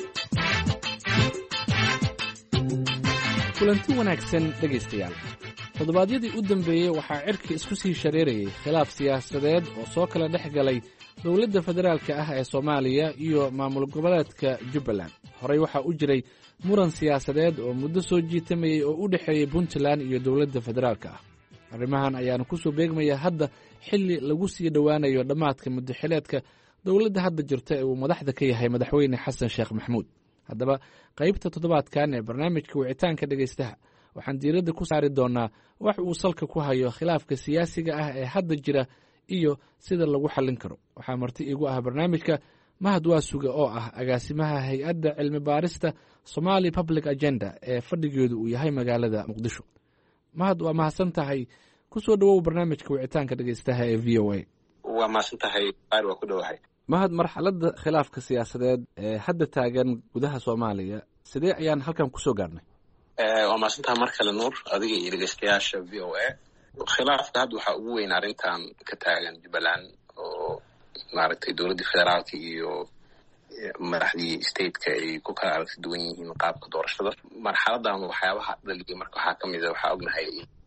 kulanti wanaagsan dhegaystayaal. toddobaadyadii u dambeeyey waxaa cirka isku sii shareerayay khilaaf siyaasadeed oo soo kala dhex galay dowladda federaalka ah ee soomaaliya iyo maamul goboleedka jubbaland horey waxaa u jiray muran siyaasadeed oo muddo soo jiitamayey oo u dhexeeyey puntland iyo dowladda federaalka ah arrimahan ayaana ku soo beegmaya hadda xilli lagu sii dhowaanayo dhammaadka muddaxileedka dowladda hadda jirta ee uu madaxda ka yahay madaxweyne xasan sheekh maxamuud haddaba qaybta toddobaadkan ee barnaamijka wicitaanka dhegaystaha waxaan diiradda ku saari doonnaa wax uu salka ku hayo khilaafka siyaasiga ah ee hadda jira iyo sida lagu xallin karo waxaa marti iigu ah barnaamijka mahad waasuga oo ah agaasimaha hay-adda cilmi baarista Somali Public Agenda ee fadhigeedu uu yahay magaalada Muqdisho. Mahad waa mahadsan tahay ku soo dhawow barnaamijka wicitaanka dhegaystaha ee VOA. waa mahadsan tahay qaar waa ku dhowahay. Mahad, marxaladda khilaafka siyaasadeed ee hadda taagan gudaha Soomaaliya sidee ayaan halkan ku soo gaarnay? waa mahadsan tahay mar kale Nuur, adiga iyo dhegaystayaasha VOA. khilaafka hadda waxaa ugu weyn arrintan ka taagan Jubbaland oo maaragtay dowladda federaalka iyo madaxdii stateka ay ku kala aragti duwan yihiin qaabka doorashada. marxaladan waxyaabaha dhaliyay marka waxaa ka mid a waxaa ognahay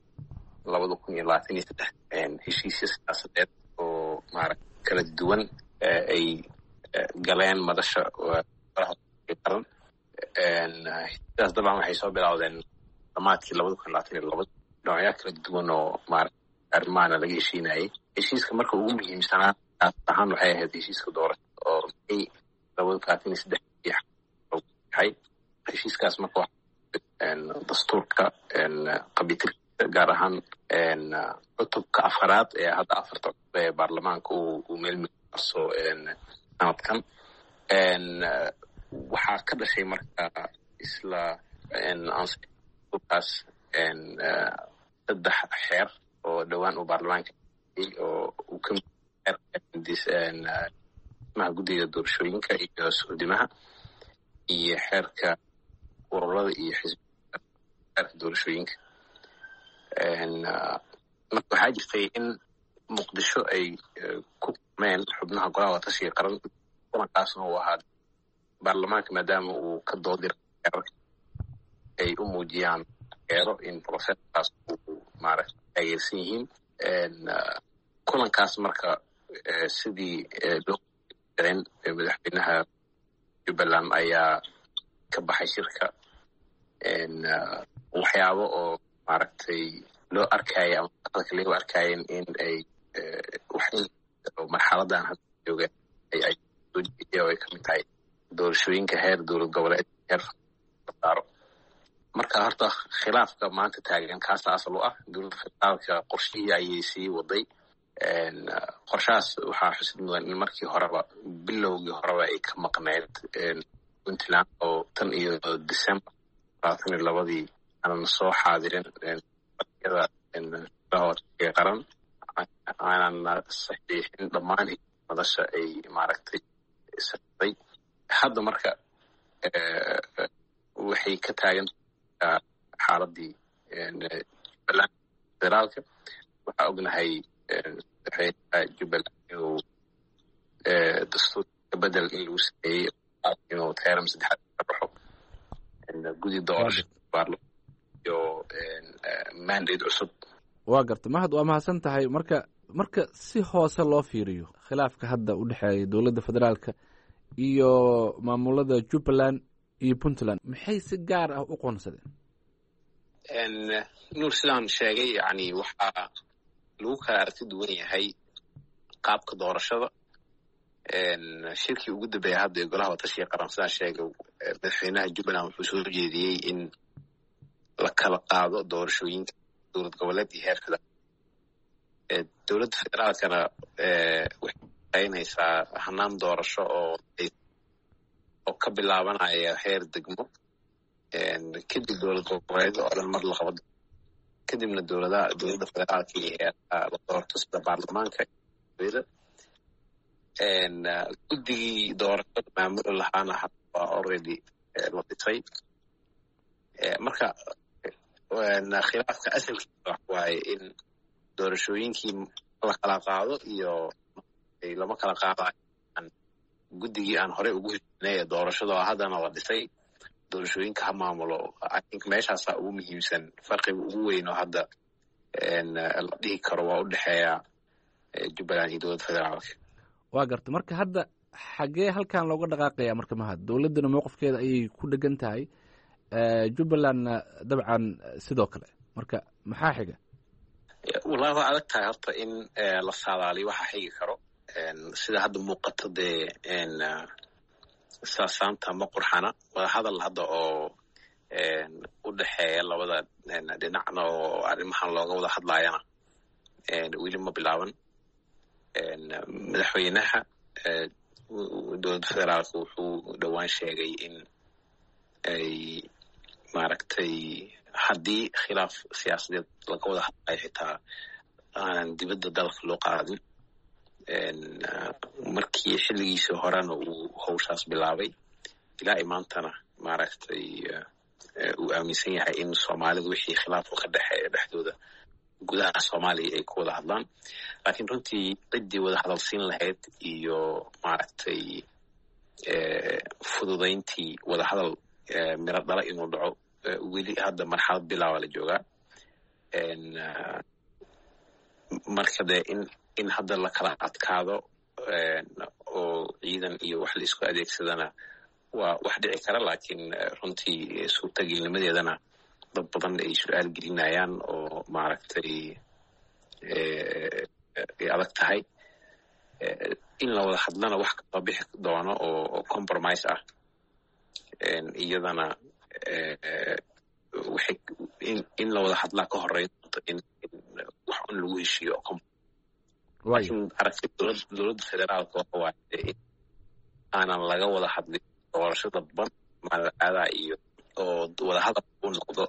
2023 heshiisyo siyaasadeed oo maaragtay kala duwan ay galeen madasha qaran. sidaas dabcan waxay soo bilowdeen dhammaadkii 2022 dhinacyo kala duwan oo maaragtay arrimaana laga heshiinayay. heshiiska marka ugu muhiimsanaa ahaan waxay ahayd heshiiska doorashada oo May 2023 yahay. heshiiskaas marka dastuurka qabiilka gaar ahaan cutubka afraad ee hadda afarta cutub ee baarlamaanka uu meelmarso sanadkan. waxaa ka dhashay marka isla ansixintaas 3 xeer oo dhowaan uu baarlamaanka oo uu ka mid yahay guddiga doorashooyinka iyo suudimaha iyo xeerka ururada iyo xisbiga doorashooyinka. marka waxaa jirtay in Muqdisho ay ku kulmeen xubnaha golaha watashiga qaran kulankaasna uu ahaa baarlamaanka maadaama uu ka doodiray ay u muujiyaan taageero in proseskaas uu maaragtay taageersan yihiin. kulankaas marka sidii loo galeen madaxweynaha Jubbaland ayaa ka baxay shirka. waxyaabo oo maaragtay loo arkaya ama dadka loo arkayeen in ay marxaladan hadda jooga ay soo jeediyeen oo ay ka mid tahay doorashooyinka heer dowlad goboleed heer federaal. marka horta khilaafka maanta taagan kaas asal u ah dowladda federaalka qorshihii ayay sii waday. qorshahaas waxaa xusid mudan in markii horeba bilowgii horeba ay ka maqneyd Puntland oo tan iyo December 2022 aanan soo xaadirin qaran aanan saxiixin dhammaan madasha ay maaragtay saxday. hadda marka waxay ka taagan xaaladii Jubbaland federaalka. waxaa ognahay Jubbaland inuu dastuurka bedel in lagu sameeyey inuu teeram 3 ka baxo guddi doorasho baarlamaanka iyo mandate cusub. waa garta Mahad, waa mahadsan tahay. marka si hoose loo fiiriyo khilaafka hadda u dhexeeya dowladda federaalka iyo maamulada Jubbaland iyo Puntland maxay si gaar ah u qoonsadeen? Nuur, sidaan sheegay yani waxaa lagu kala aragti duwan yahay qaabka doorashada. shirkii ugu dambeeyay hadda ee golaha watashiga qaran sidaan sheegay madaxweynaha Jubbaland wuxuu soo jeediyey in la kala qaado doorashooyinka dowlad goboleed iyo heer federaal. dowladda federaalkana waxay qaynaysaa hanaan doorasho oo ka bilaabanaya heer degmo kadib dowlad goboleed oo dhan mar la qabo kadibna dowladda federaalka iyo heerka la doorto sida baarlamaanka. guddigii doorashada maamuli lahaana waa already la dhisay. marka khilaafka asalkiisa wax waaye in doorashooyinkii la kala qaado iyo lama kala qaadayo. guddigii aan horey ugu heshinay ee doorashada oo haddana la dhisay doorashooyinka ha maamulo. I think meeshaasaa ugu muhiimsan farqiga ugu weyn oo hadda la dhihi karo waa u dhexeeya jubbaland iyo dowladda federaalka. waa garta marka hadda xaggee halkan looga dhaqaaqaya marka mahad dowladdana mowqifkeeda ayay ku dhegan tahay jubbalandna dabcan sidoo kale marka maxaa xiga? wallahi waa adag tahay horta in la saadaaliyo waxa xigi karo sida hadda muuqato dee saasaanta ma qurxana wada hadal hadda oo u dhexeeya labada dhinacna oo arrimahan looga wada hadlaayana weli ma bilaaban. madaxweynaha dowladda federaalka wuxuu dhowaan sheegay in ay maaragtay haddii khilaaf siyaasadeed laga wada hadlayo xitaa aanan dibadda dalka loo qaadin. markii xilligiisii horena uu hawshaas bilaabay ilaa imaantana maaragtay uu aaminsan yahay in soomaalidu wixii khilaafku ka dhexeeya dhexdooda gudaha soomaaliya ay ku wada hadlaan. laakiin runtii ciddii wada hadalsiin lahayd iyo maaragtay fududayntii wada hadal miro dhala inuu dhaco weli hadda marxalad bilaaba la joogaa. marka dee in hadda la kala adkaado oo ciidan iyo wax la isku adeegsadana waa wax dhici kara, laakiin runtii suurtagelnimadeedana dad badan ay su-aal gelinayaan oo maaragtay ay adag tahay. in la wada hadlana wax kasoo bixi doono oo compromise ah iyadana waxay in la wada hadlaa ka horeyn doonto in wax un lagu heshiiyo. laakiin aragtida dowladda federaalka waxa waaye in aanan laga wada hadlin doorasho dadban malaadaa iyo oo wada hadal u noqdo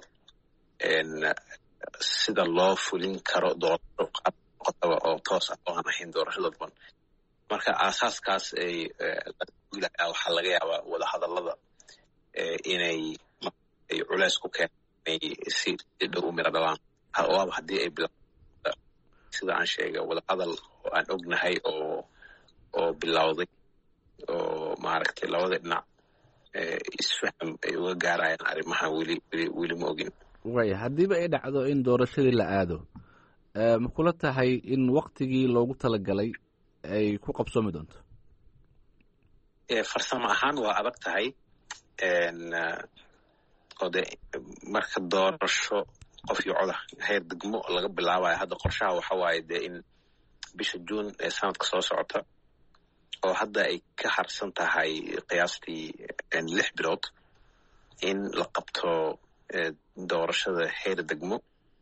sida loo fulin karo doorasho qotaba oo toos ah oo aan ahayn doorasho dadban. marka aasaaskaas waxaa laga yaabaa wada hadallada inay culeys ku keenay si dhow u miro dhalaan waaba haddii ay bilaa sida aan sheegay wada hadal oo aan ognahay oo bilowday oo maaragtay labada dhinac isfaham ay uga gaarayaan arrimaha weli ma ogin. waaya haddiiba ay dhacdo in doorashadii la aado ma kula tahay in waktigii loogu talagalay ay ku qabsoomi doonto? farsamo ahaan waa adag tahay oo de marka doorasho qof iyo coda heer degmo laga bilaabayo hadda qorshaha waxa waaye dee in bisha juun ee sanadka soo socota oo hadda ay ka harsan tahay qiyaastii 6 bilood in la qabto doorashada heer degmo.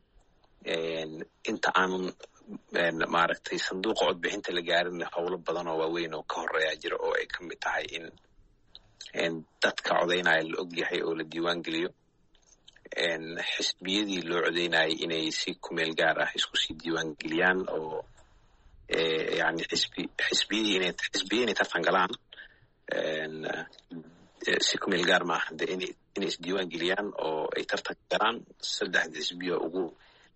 inta aanan maaragtay sanduuqa codbixinta la gaarin howlo badan oo waaweyn oo ka horeeya jira oo ay ka mid tahay in dadka codaynaya la og yahay oo la diiwaan geliyo. xisbiyadii loo codaynayay inay si kumeel gaar ah isku sii diiwaan geliyaan oo yani xisbiyadii inay tartan galaan si kumeel gaar maaha de inay isdiiwaan geliyaan oo ay tartan galaan. 3 xisbiyo ugu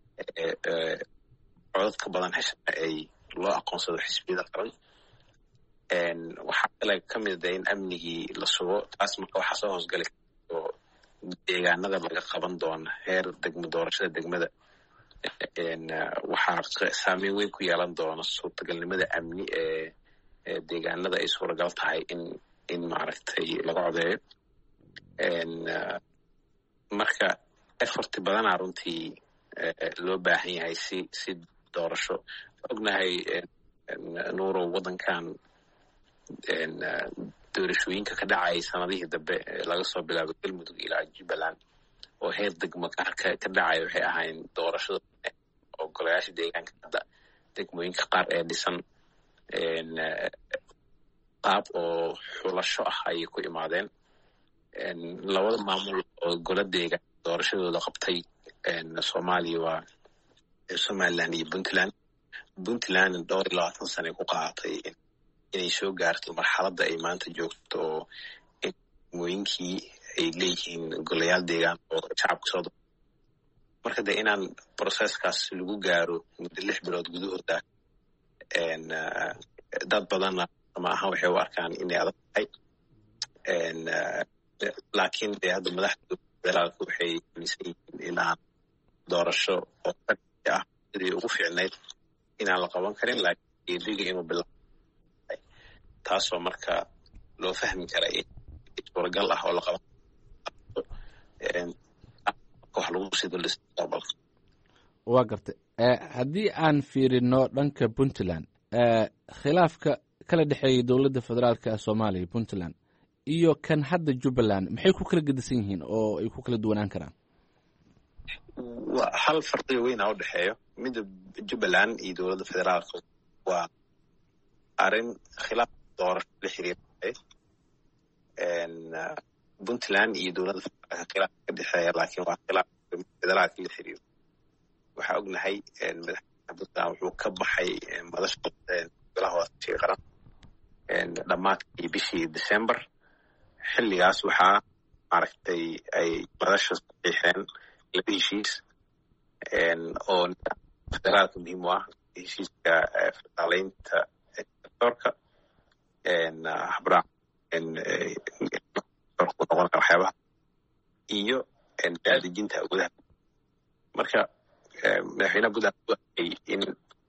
codadka badan heshana ay loo aqoonsado xisbiyada qaran. waxaa kale ka mid ah in amnigii la sugo. taas marka waxaa soo hoosgali oo deegaanada laga qaban doona heer degmo doorashada degmada waxaa saameyn weyn ku yeelan doona suurtagalnimada amni ee deegaanada ay suuragal tahay in maaragtay laga codeeyo. marka efforti badanaa runtii loo baahan yahay si doorasho ognahay nuurow waddankan doorashooyinka ka dhacay sanadihii dambe laga soo bilaabo galmudug ilaa jubbaland oo heer degmo ka dhacay waxay ahayn doorashada oo golayaasha deegaanka hadda degmooyinka qaar ee dhisan qaab oo xulasho ah ayay ku imaadeen. labada maamul oo gola deegaan doorashadooda qabtay soomaaliya waa somaliland iyo puntland. puntland 20 sane ku qaadatay inay soo gaarto marxaladda ay maanta joogto oo degmooyinkii ay leeyihiin golayaal deegaan oo shacabka soo marka de inaan processkaas lagu gaaro muddo 6 bilood gudahooda dad badanna ma aha waxay u arkaan inay adag tahay. laakiin de hadda madaxda federaalka waxay aaminsan yihiin inaan doorasho oo ah sidii ugu fiicnayd inaan la qaban karin laakiin liga inuu bilaabay taasoo marka loo fahmi kara in suuragal ah oo la qaban wax lagu sido mustaqbalka. waa gartay haddii aan fiirino dhanka puntland khilaafka kala dhexeeyay dowladda federaalka ee soomaaliya puntland iyo kan hadda jubbaland maxay ku kala gedisan yihiin oo ay ku kala duwanaan karaan? hal farqiga weyn aa u dhexeeyo midda jubbaland iyo dowladda federaalka waa arrin khilaaf doorasho la xiriirtay puntland iyo dowladda federaalka khilaaf ka dhexeeya laakiin waa khilaaf federaalka la xiriiro. waxaa ognahay madaxweynaha puntland wuxuu ka baxay madasha golaha wadatashiga qaran dhammaadkii bishii December. xilligaas waxaa maaragtay ay madasha saxiixeen laba heshiis oo federaalka muhiim u ah heshiiska federaaleynta sectorka habraac ku noqon kara waxyaabaha iyo daadejinta awoodaha. marka madaxweynaha puntland waxay in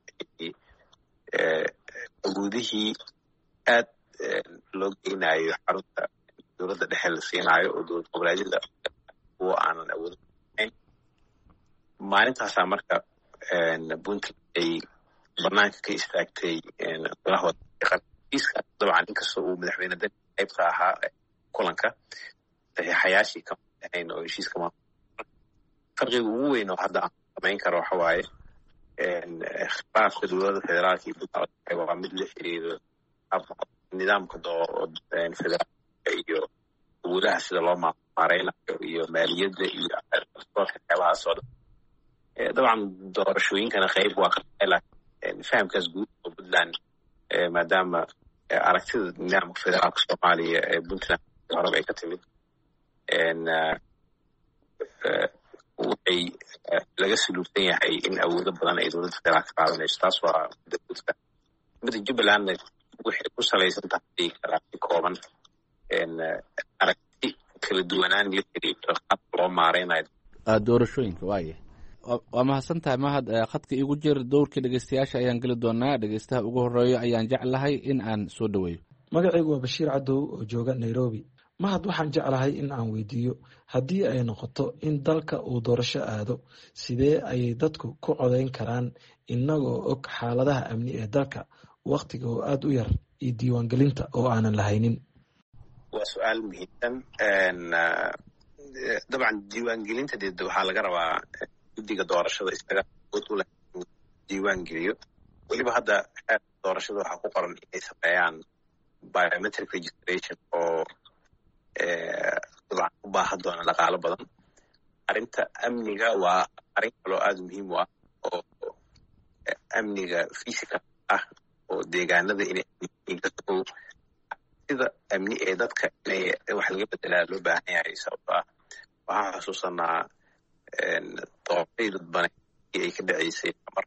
awoodihii aad loo geynayo xarunta dowladda dhexe la siinaayo oo dowlad goboleedyada kuwa aanan awoodin maalintaasaa marka puntland ay banaanka ka istaagtay golaha wadatashiga dabcan inkastoo uu madaxweyne dani qaybka ahaa kulanka saxiixayaashii kama ahayn oo heshiiska ma farqiga ugu weyn oo hadda aan samayn karo waxa waaye khilaafka dowladda federaalka iyo puntland waa mid la xiriiro nidaamka federaalka iyo awoodaha sida loo maareynayo iyo maaliyadda iyo waxyaabahaas oo dhan. dabcan doorashooyinkana qayb waa ka tahay laakiin fahamkaas guud oo puntland maadaama aragtida nidaamka federaalka soomaaliya ee puntland horeba ay ka timid waxay laga saluubsan yahay in awoodo badan ay dowladda federaalka qaadanayso. taas waa midda jubbalandna waxay ku salaysan tahay aragti kooban aragti kala duwanaan la xiriirto qaabka loo maareynayo doorashooyinka. waaya waa mahadsan tahay mahad. khadka igu jir dowrkii dhegeystayaasha ayaan geli doonaa. dhegeystaha ugu horeeyo ayaan jeclahay in aan soo dhaweeyo. magacaygu waa Bashiir Cadow oo jooga Nairobi. mahad waxaan jeclahay in aan weydiiyo haddii ay noqoto in dalka uu doorasho aado sidee ayay dadku ku codeyn karaan inagoo og xaaladaha amni ee dalka waktiga oo aada u yar iyo diiwaangelinta oo aanan lahaynin? waa su-aal muhiimsan. dabcan diiwaangelinta dee waxaa laga rabaa guddiga doorashada isaga awood u leh inuu diiwaan geliyo. weliba hadda doorashada waxaa ku qoran inay sameeyaan biometric registration oo dabcan u baahan doona dhaqaalo badan. arrinta amniga waa arrin kaloo aada muhiim u ah oo amniga physical ah oo deegaanada inay sida amni ee dadka inay wax laga bedelaa loo baahan yahay. sababto ah waxaan xasuusanaa doorashadii dadbane ay ka dhaceysay mar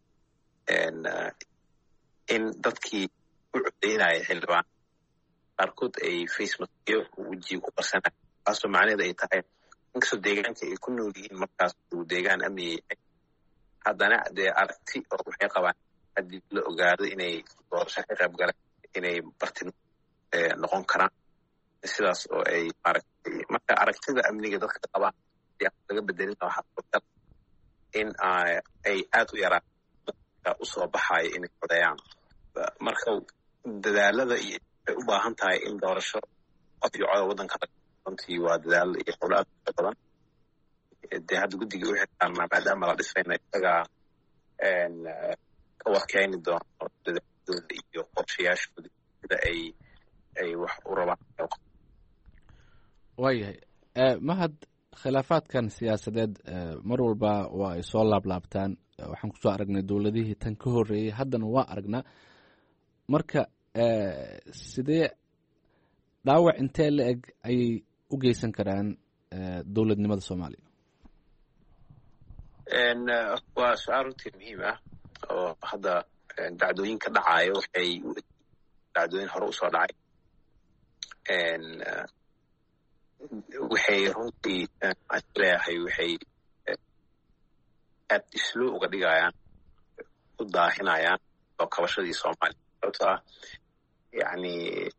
in dadkii u codeynaya xildhibaan qaarkood ay facemaskiyo wejiga ku qarsanaya taasoo macnaheeda ay tahay inkastoo deegaanka ay ku nool yihiin markaas uu deegaan amniga yahay haddana dee aragti oo waxay qabaan haddii la ogaado inay doorasho ka qayb galaan inay barti noqon karaan sidaas oo ay maaragtay marka aragtida amniga dadka qabaan laga bedelina waxaa suurtagal in ay aada u yaraan dadka usoo baxayo inay codeeyaan. marka dadaalada iyo ay u baahan tahay in doorasho qof iyo coda waddanka runtii waa dadaal iyo howlo aad u badan. dee hadda guddiga u xirtaan maadaama la dhisayna isagaa ka warkeeni doono dadaaladooda iyo qorshayaashooda sida ay wax u rabaan. waayahay mahad, khilaafaadkan siyaasadeed mar walba waa ay soo laablaabtaan. waxaan kusoo aragnay dowladihii tan ka horeeyey, haddana waa aragnaa. marka sidee dhaawac intee la eg ayay u geysan karaan dowladnimada soomaaliya? waa su-aal runtii muhiim ah oo hadda dacdooyinka dhacaayo waxay dacdooyin hore usoo dhacay. waxay runtii leeyahay waxay aad islo uga dhigayaan u daahinayaan oo kabashadii Soomaaliya sababtoo ah yani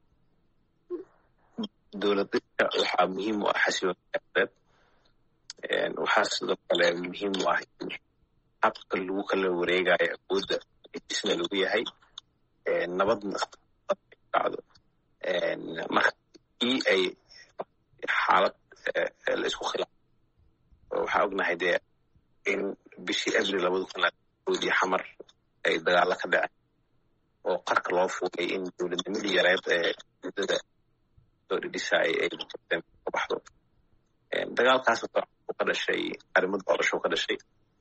dowladda waxaa muhiim u ah xasiloonida waxaa sidoo kale muhiim u ah habka lagu kala wareegayo awoodda isna lagu yahay nabadna dhacdo markii ay xaalad la isku khilaafo waxaa ognahay dee in bishii abril 2010 xamar ay dagaalo ka dhaceen oo qarka loo fuulay in dowladnimadii yareed ee muddada soo dhidhisay ay ka baxdo dagaalkaas wuxuu ka dhashay arrimo doorasho ka dhashay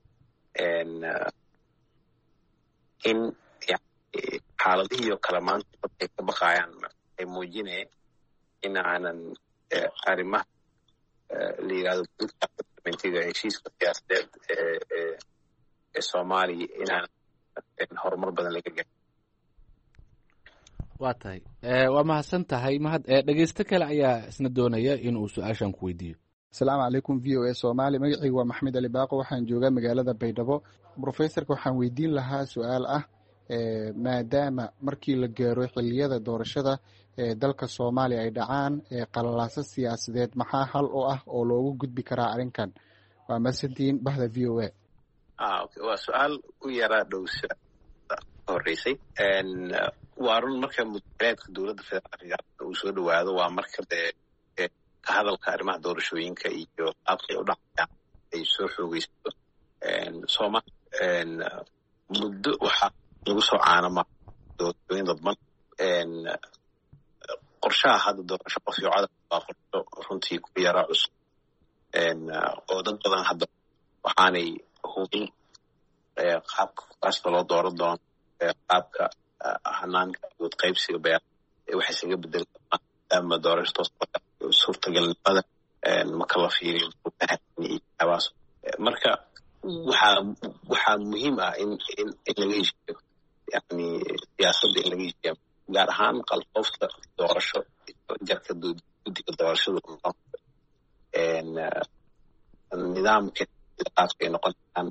in xaaladihii oo kale maanta dadkay ka baqayaan ay muujinayeen in aanan arrimaha la yidhahdo mentiga heshiiska siyaasadeed ee Soomaaliya inaan horumar badan laga gaarin. waa tahay waa mahadsan tahay mahad dhegeysto kale ayaa isna doonaya in uu su-aashan ku weydiiyo. asalaamu calaykum VOA Soomaali magacaygu waa Maxamed Ali Baaqo waxaan joogaa magaalada Baydhabo. Professorka waxaan weydiin lahaa su-aal ah maadaama markii la gaaro xilliyada doorashada dalka Soomaaliya ay dhacaan qalalaasa siyaasadeed maxaa hal u ah oo loogu gudbi karaa arrinkan waa masantiin bahda VOA. Okay waa su-aal u yaraa dhowsa horeysay waa run marka muddareedka dowladda federaalka uu soo dhawaado waa marka ka hadalka arrimaha doorashooyinka iyo qaabkay u dhacayaan ay soo xoogeysato Soomaaliya muddo waxaa lagu soo caanama doorashooyin dadban qorshaha hadda doorasho qof iyo codad waa qorsho runtii ku yaraa cusub oo dad badan hadda waxaanay hubin qaabka kasta loo dooran doono qaabka hanaanka awood qaybsiga beer waxay isaga bedeli doonaan maadaama doorasho toos suurtagalnimada marka la fiiriyo habaas marka waxaa muhiim ah in laga heshiiyo yani siyaasadda in laga heshiiyo gaar ahaan qalqofta doorasho jarka guddiga doorashada nidaamka qaabka ay noqonayaan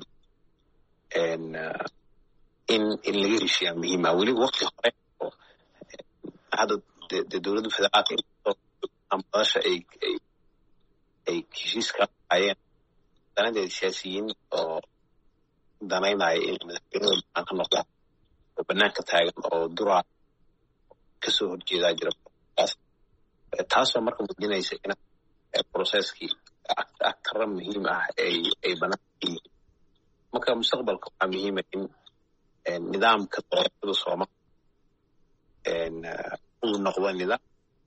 in laga heshiiyaa muhiim ah weliba waqti hore oo hadda dowladda federaalka madasha ay heshiiska hayeen danadeeda siyaasiyiin oo danaynaya in madaxweynada bannaan ka noqdaan oo bannaanka taagan oo duraa kasoo horjeedaa jira taasoo marka muujinaysa in processkii agtara muhiim ah ay banaanka yihiin marka mustaqbalka waxaa muhiima in nidaamka doorashada Soomaaliya uu noqdo nidaam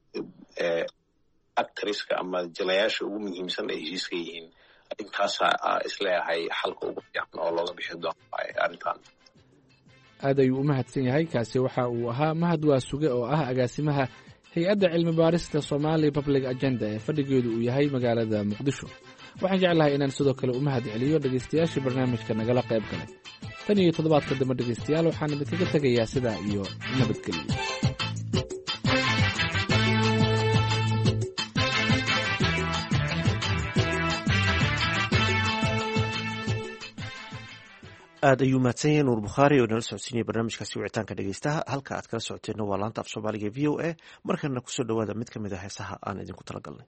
actriska ama jilayaasha ugu muhiimsan ay heshiiska yihiin arrintaasaa isleeyahay xalka ugu fiican oo looga bixi doono arrintan. aad ayuu u mahadsan yahay kaasi waxa uu ahaa mahad waasuge oo ah agaasimaha hay-adda cilmi baarista Somali Public Agenda ee fadhigeedu uu yahay magaalada Muqdisho. waxaan jeclahay inaan sidoo kale u mahad celiyo dhegeystayaashii barnaamijka nagala qayb galay tan iyo toddobaadka dambe dhegeystayaal waxaan idinkaga tegayaa sidaa iyo nabadgelyo. aad ayuu mahadsan yahay nuur bukhaari oo inala socodsiinaya barnaamijkaasi wicitaanka dhegeystaha halka aad kala socoteenna waa laanta af soomaaliga v o a markana kusoo dhawaada mid ka mid a heesaha aan idinku talagalnay.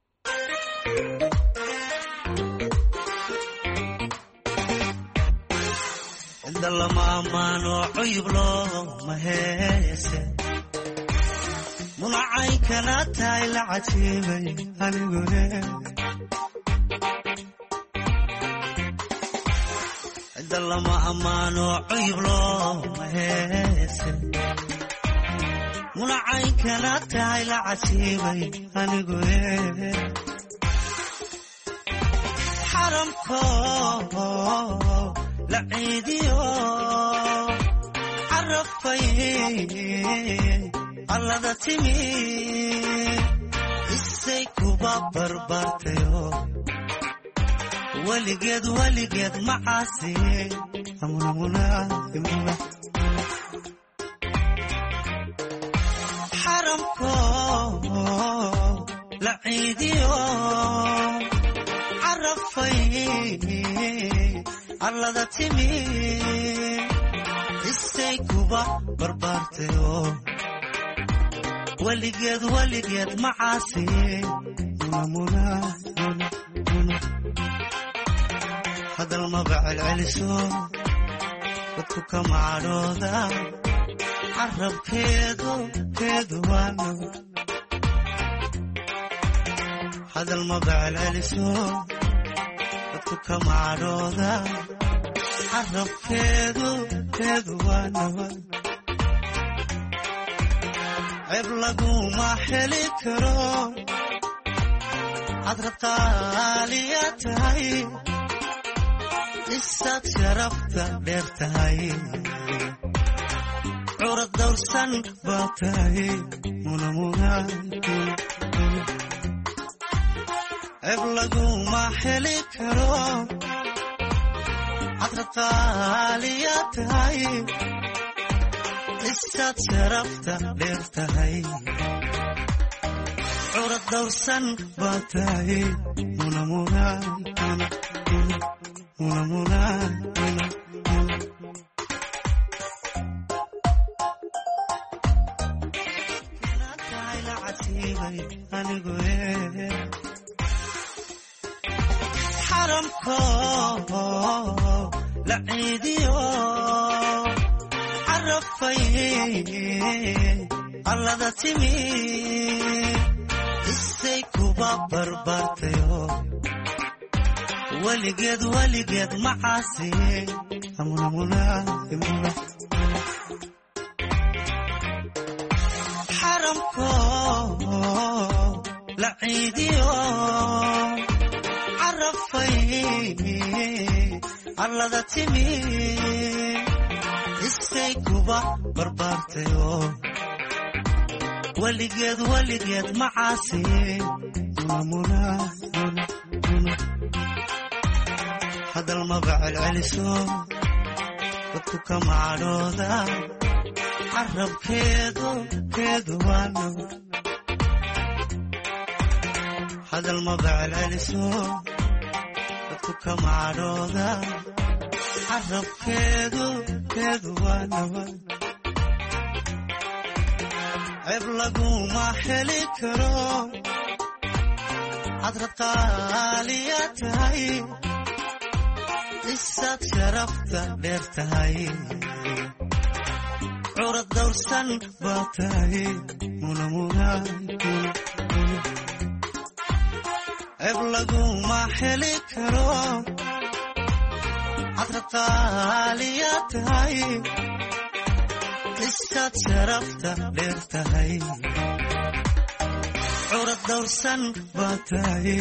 lama amaano cuyub looma heese munacay kala tahay la cajiibay anigune lama amaano cuyub looma heese munacay kala tahay la cajiibay anigune xaramko la ciidiyo carafay allada timi isay kuba barbartayo weligeed macaasi xaramko la ciidiyo carafay allada timi isay kuba barbaartayo weligeed macaasi hadal maba celceliso dadku kama cadhooda carabkeedu waa nabad hadal maba celceliso dadku kama cadhooda carabkeedu waa nabad ceeb laguma heli karo cadrad qaaliya tahay isaad sharafta dheer tahay curad dawrsan baa tahay ceeb laguma heli karo cadrad qaaliya tahay isaad sharafta dheer tahay curad dawrsan baa tahay xaramko la ciidiyo carafay allada timi isay kuba barbaartayo weligeed macaasi xaramko la ciidiyo carafay allada timi isay kuba barbaartayo weligeed macaasi hadal maba celceliso dadku kama cadhooda carabkeedu waa nabad hadal maba celceliso dadku kama cadhooda carabkeedu waa nabad ceeb laguma heli karo cadrad qaaliya tahay isaad sharafta dheer tahay curad dawrsan baa tahay ceeb laguma heli karo cadrad qaaliya tahay isaad sharafta dheer tahay curad dawrsan baa tahay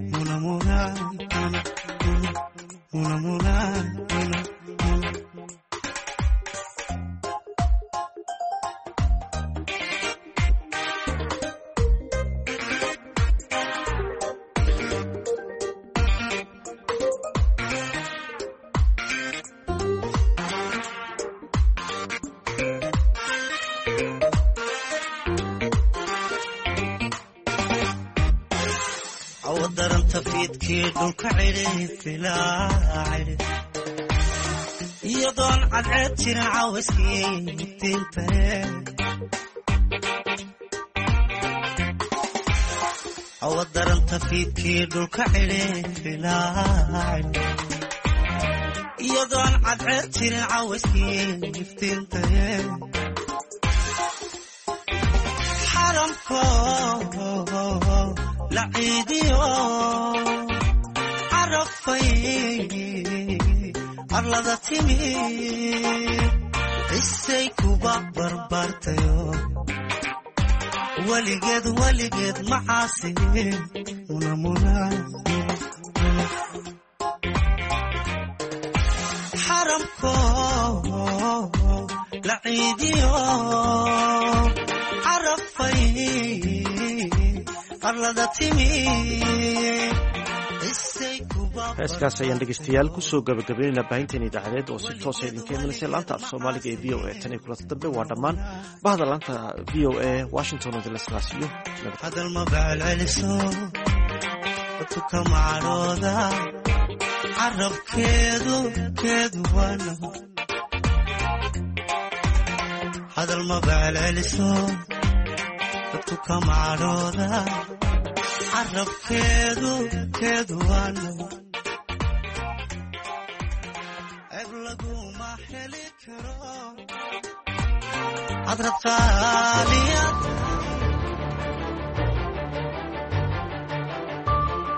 awadaranta fiidkii dhulka cidhi iyadoon cadceed jirin caawiskii diintare awadaranta fiidkii dhulka cidhi iyadoon cadceed jirin caawiskii diintare xaramko la ciidiyo carafay arlada timi isay kuba barbaartayo weligeed macaasi xaramko la ciidiyo carafay heeskaas ayaan dhegeystayaal kusoo gabagabaynaynaa baahinteen idaacadeed oo si toosa idinka imanaysa laanta af soomaaliga ee v o a tan iyo kulanta dambe waa dhammaan bahda laanta v o a washington oo dilaslaasiyo hadal maba celceliso dadku kama cadhooda carabkeedu waa nabad hadal ma baalceliso dadku kama cadhooda carabkeedu waana ceeb laguma heli karo hadrad qaaliya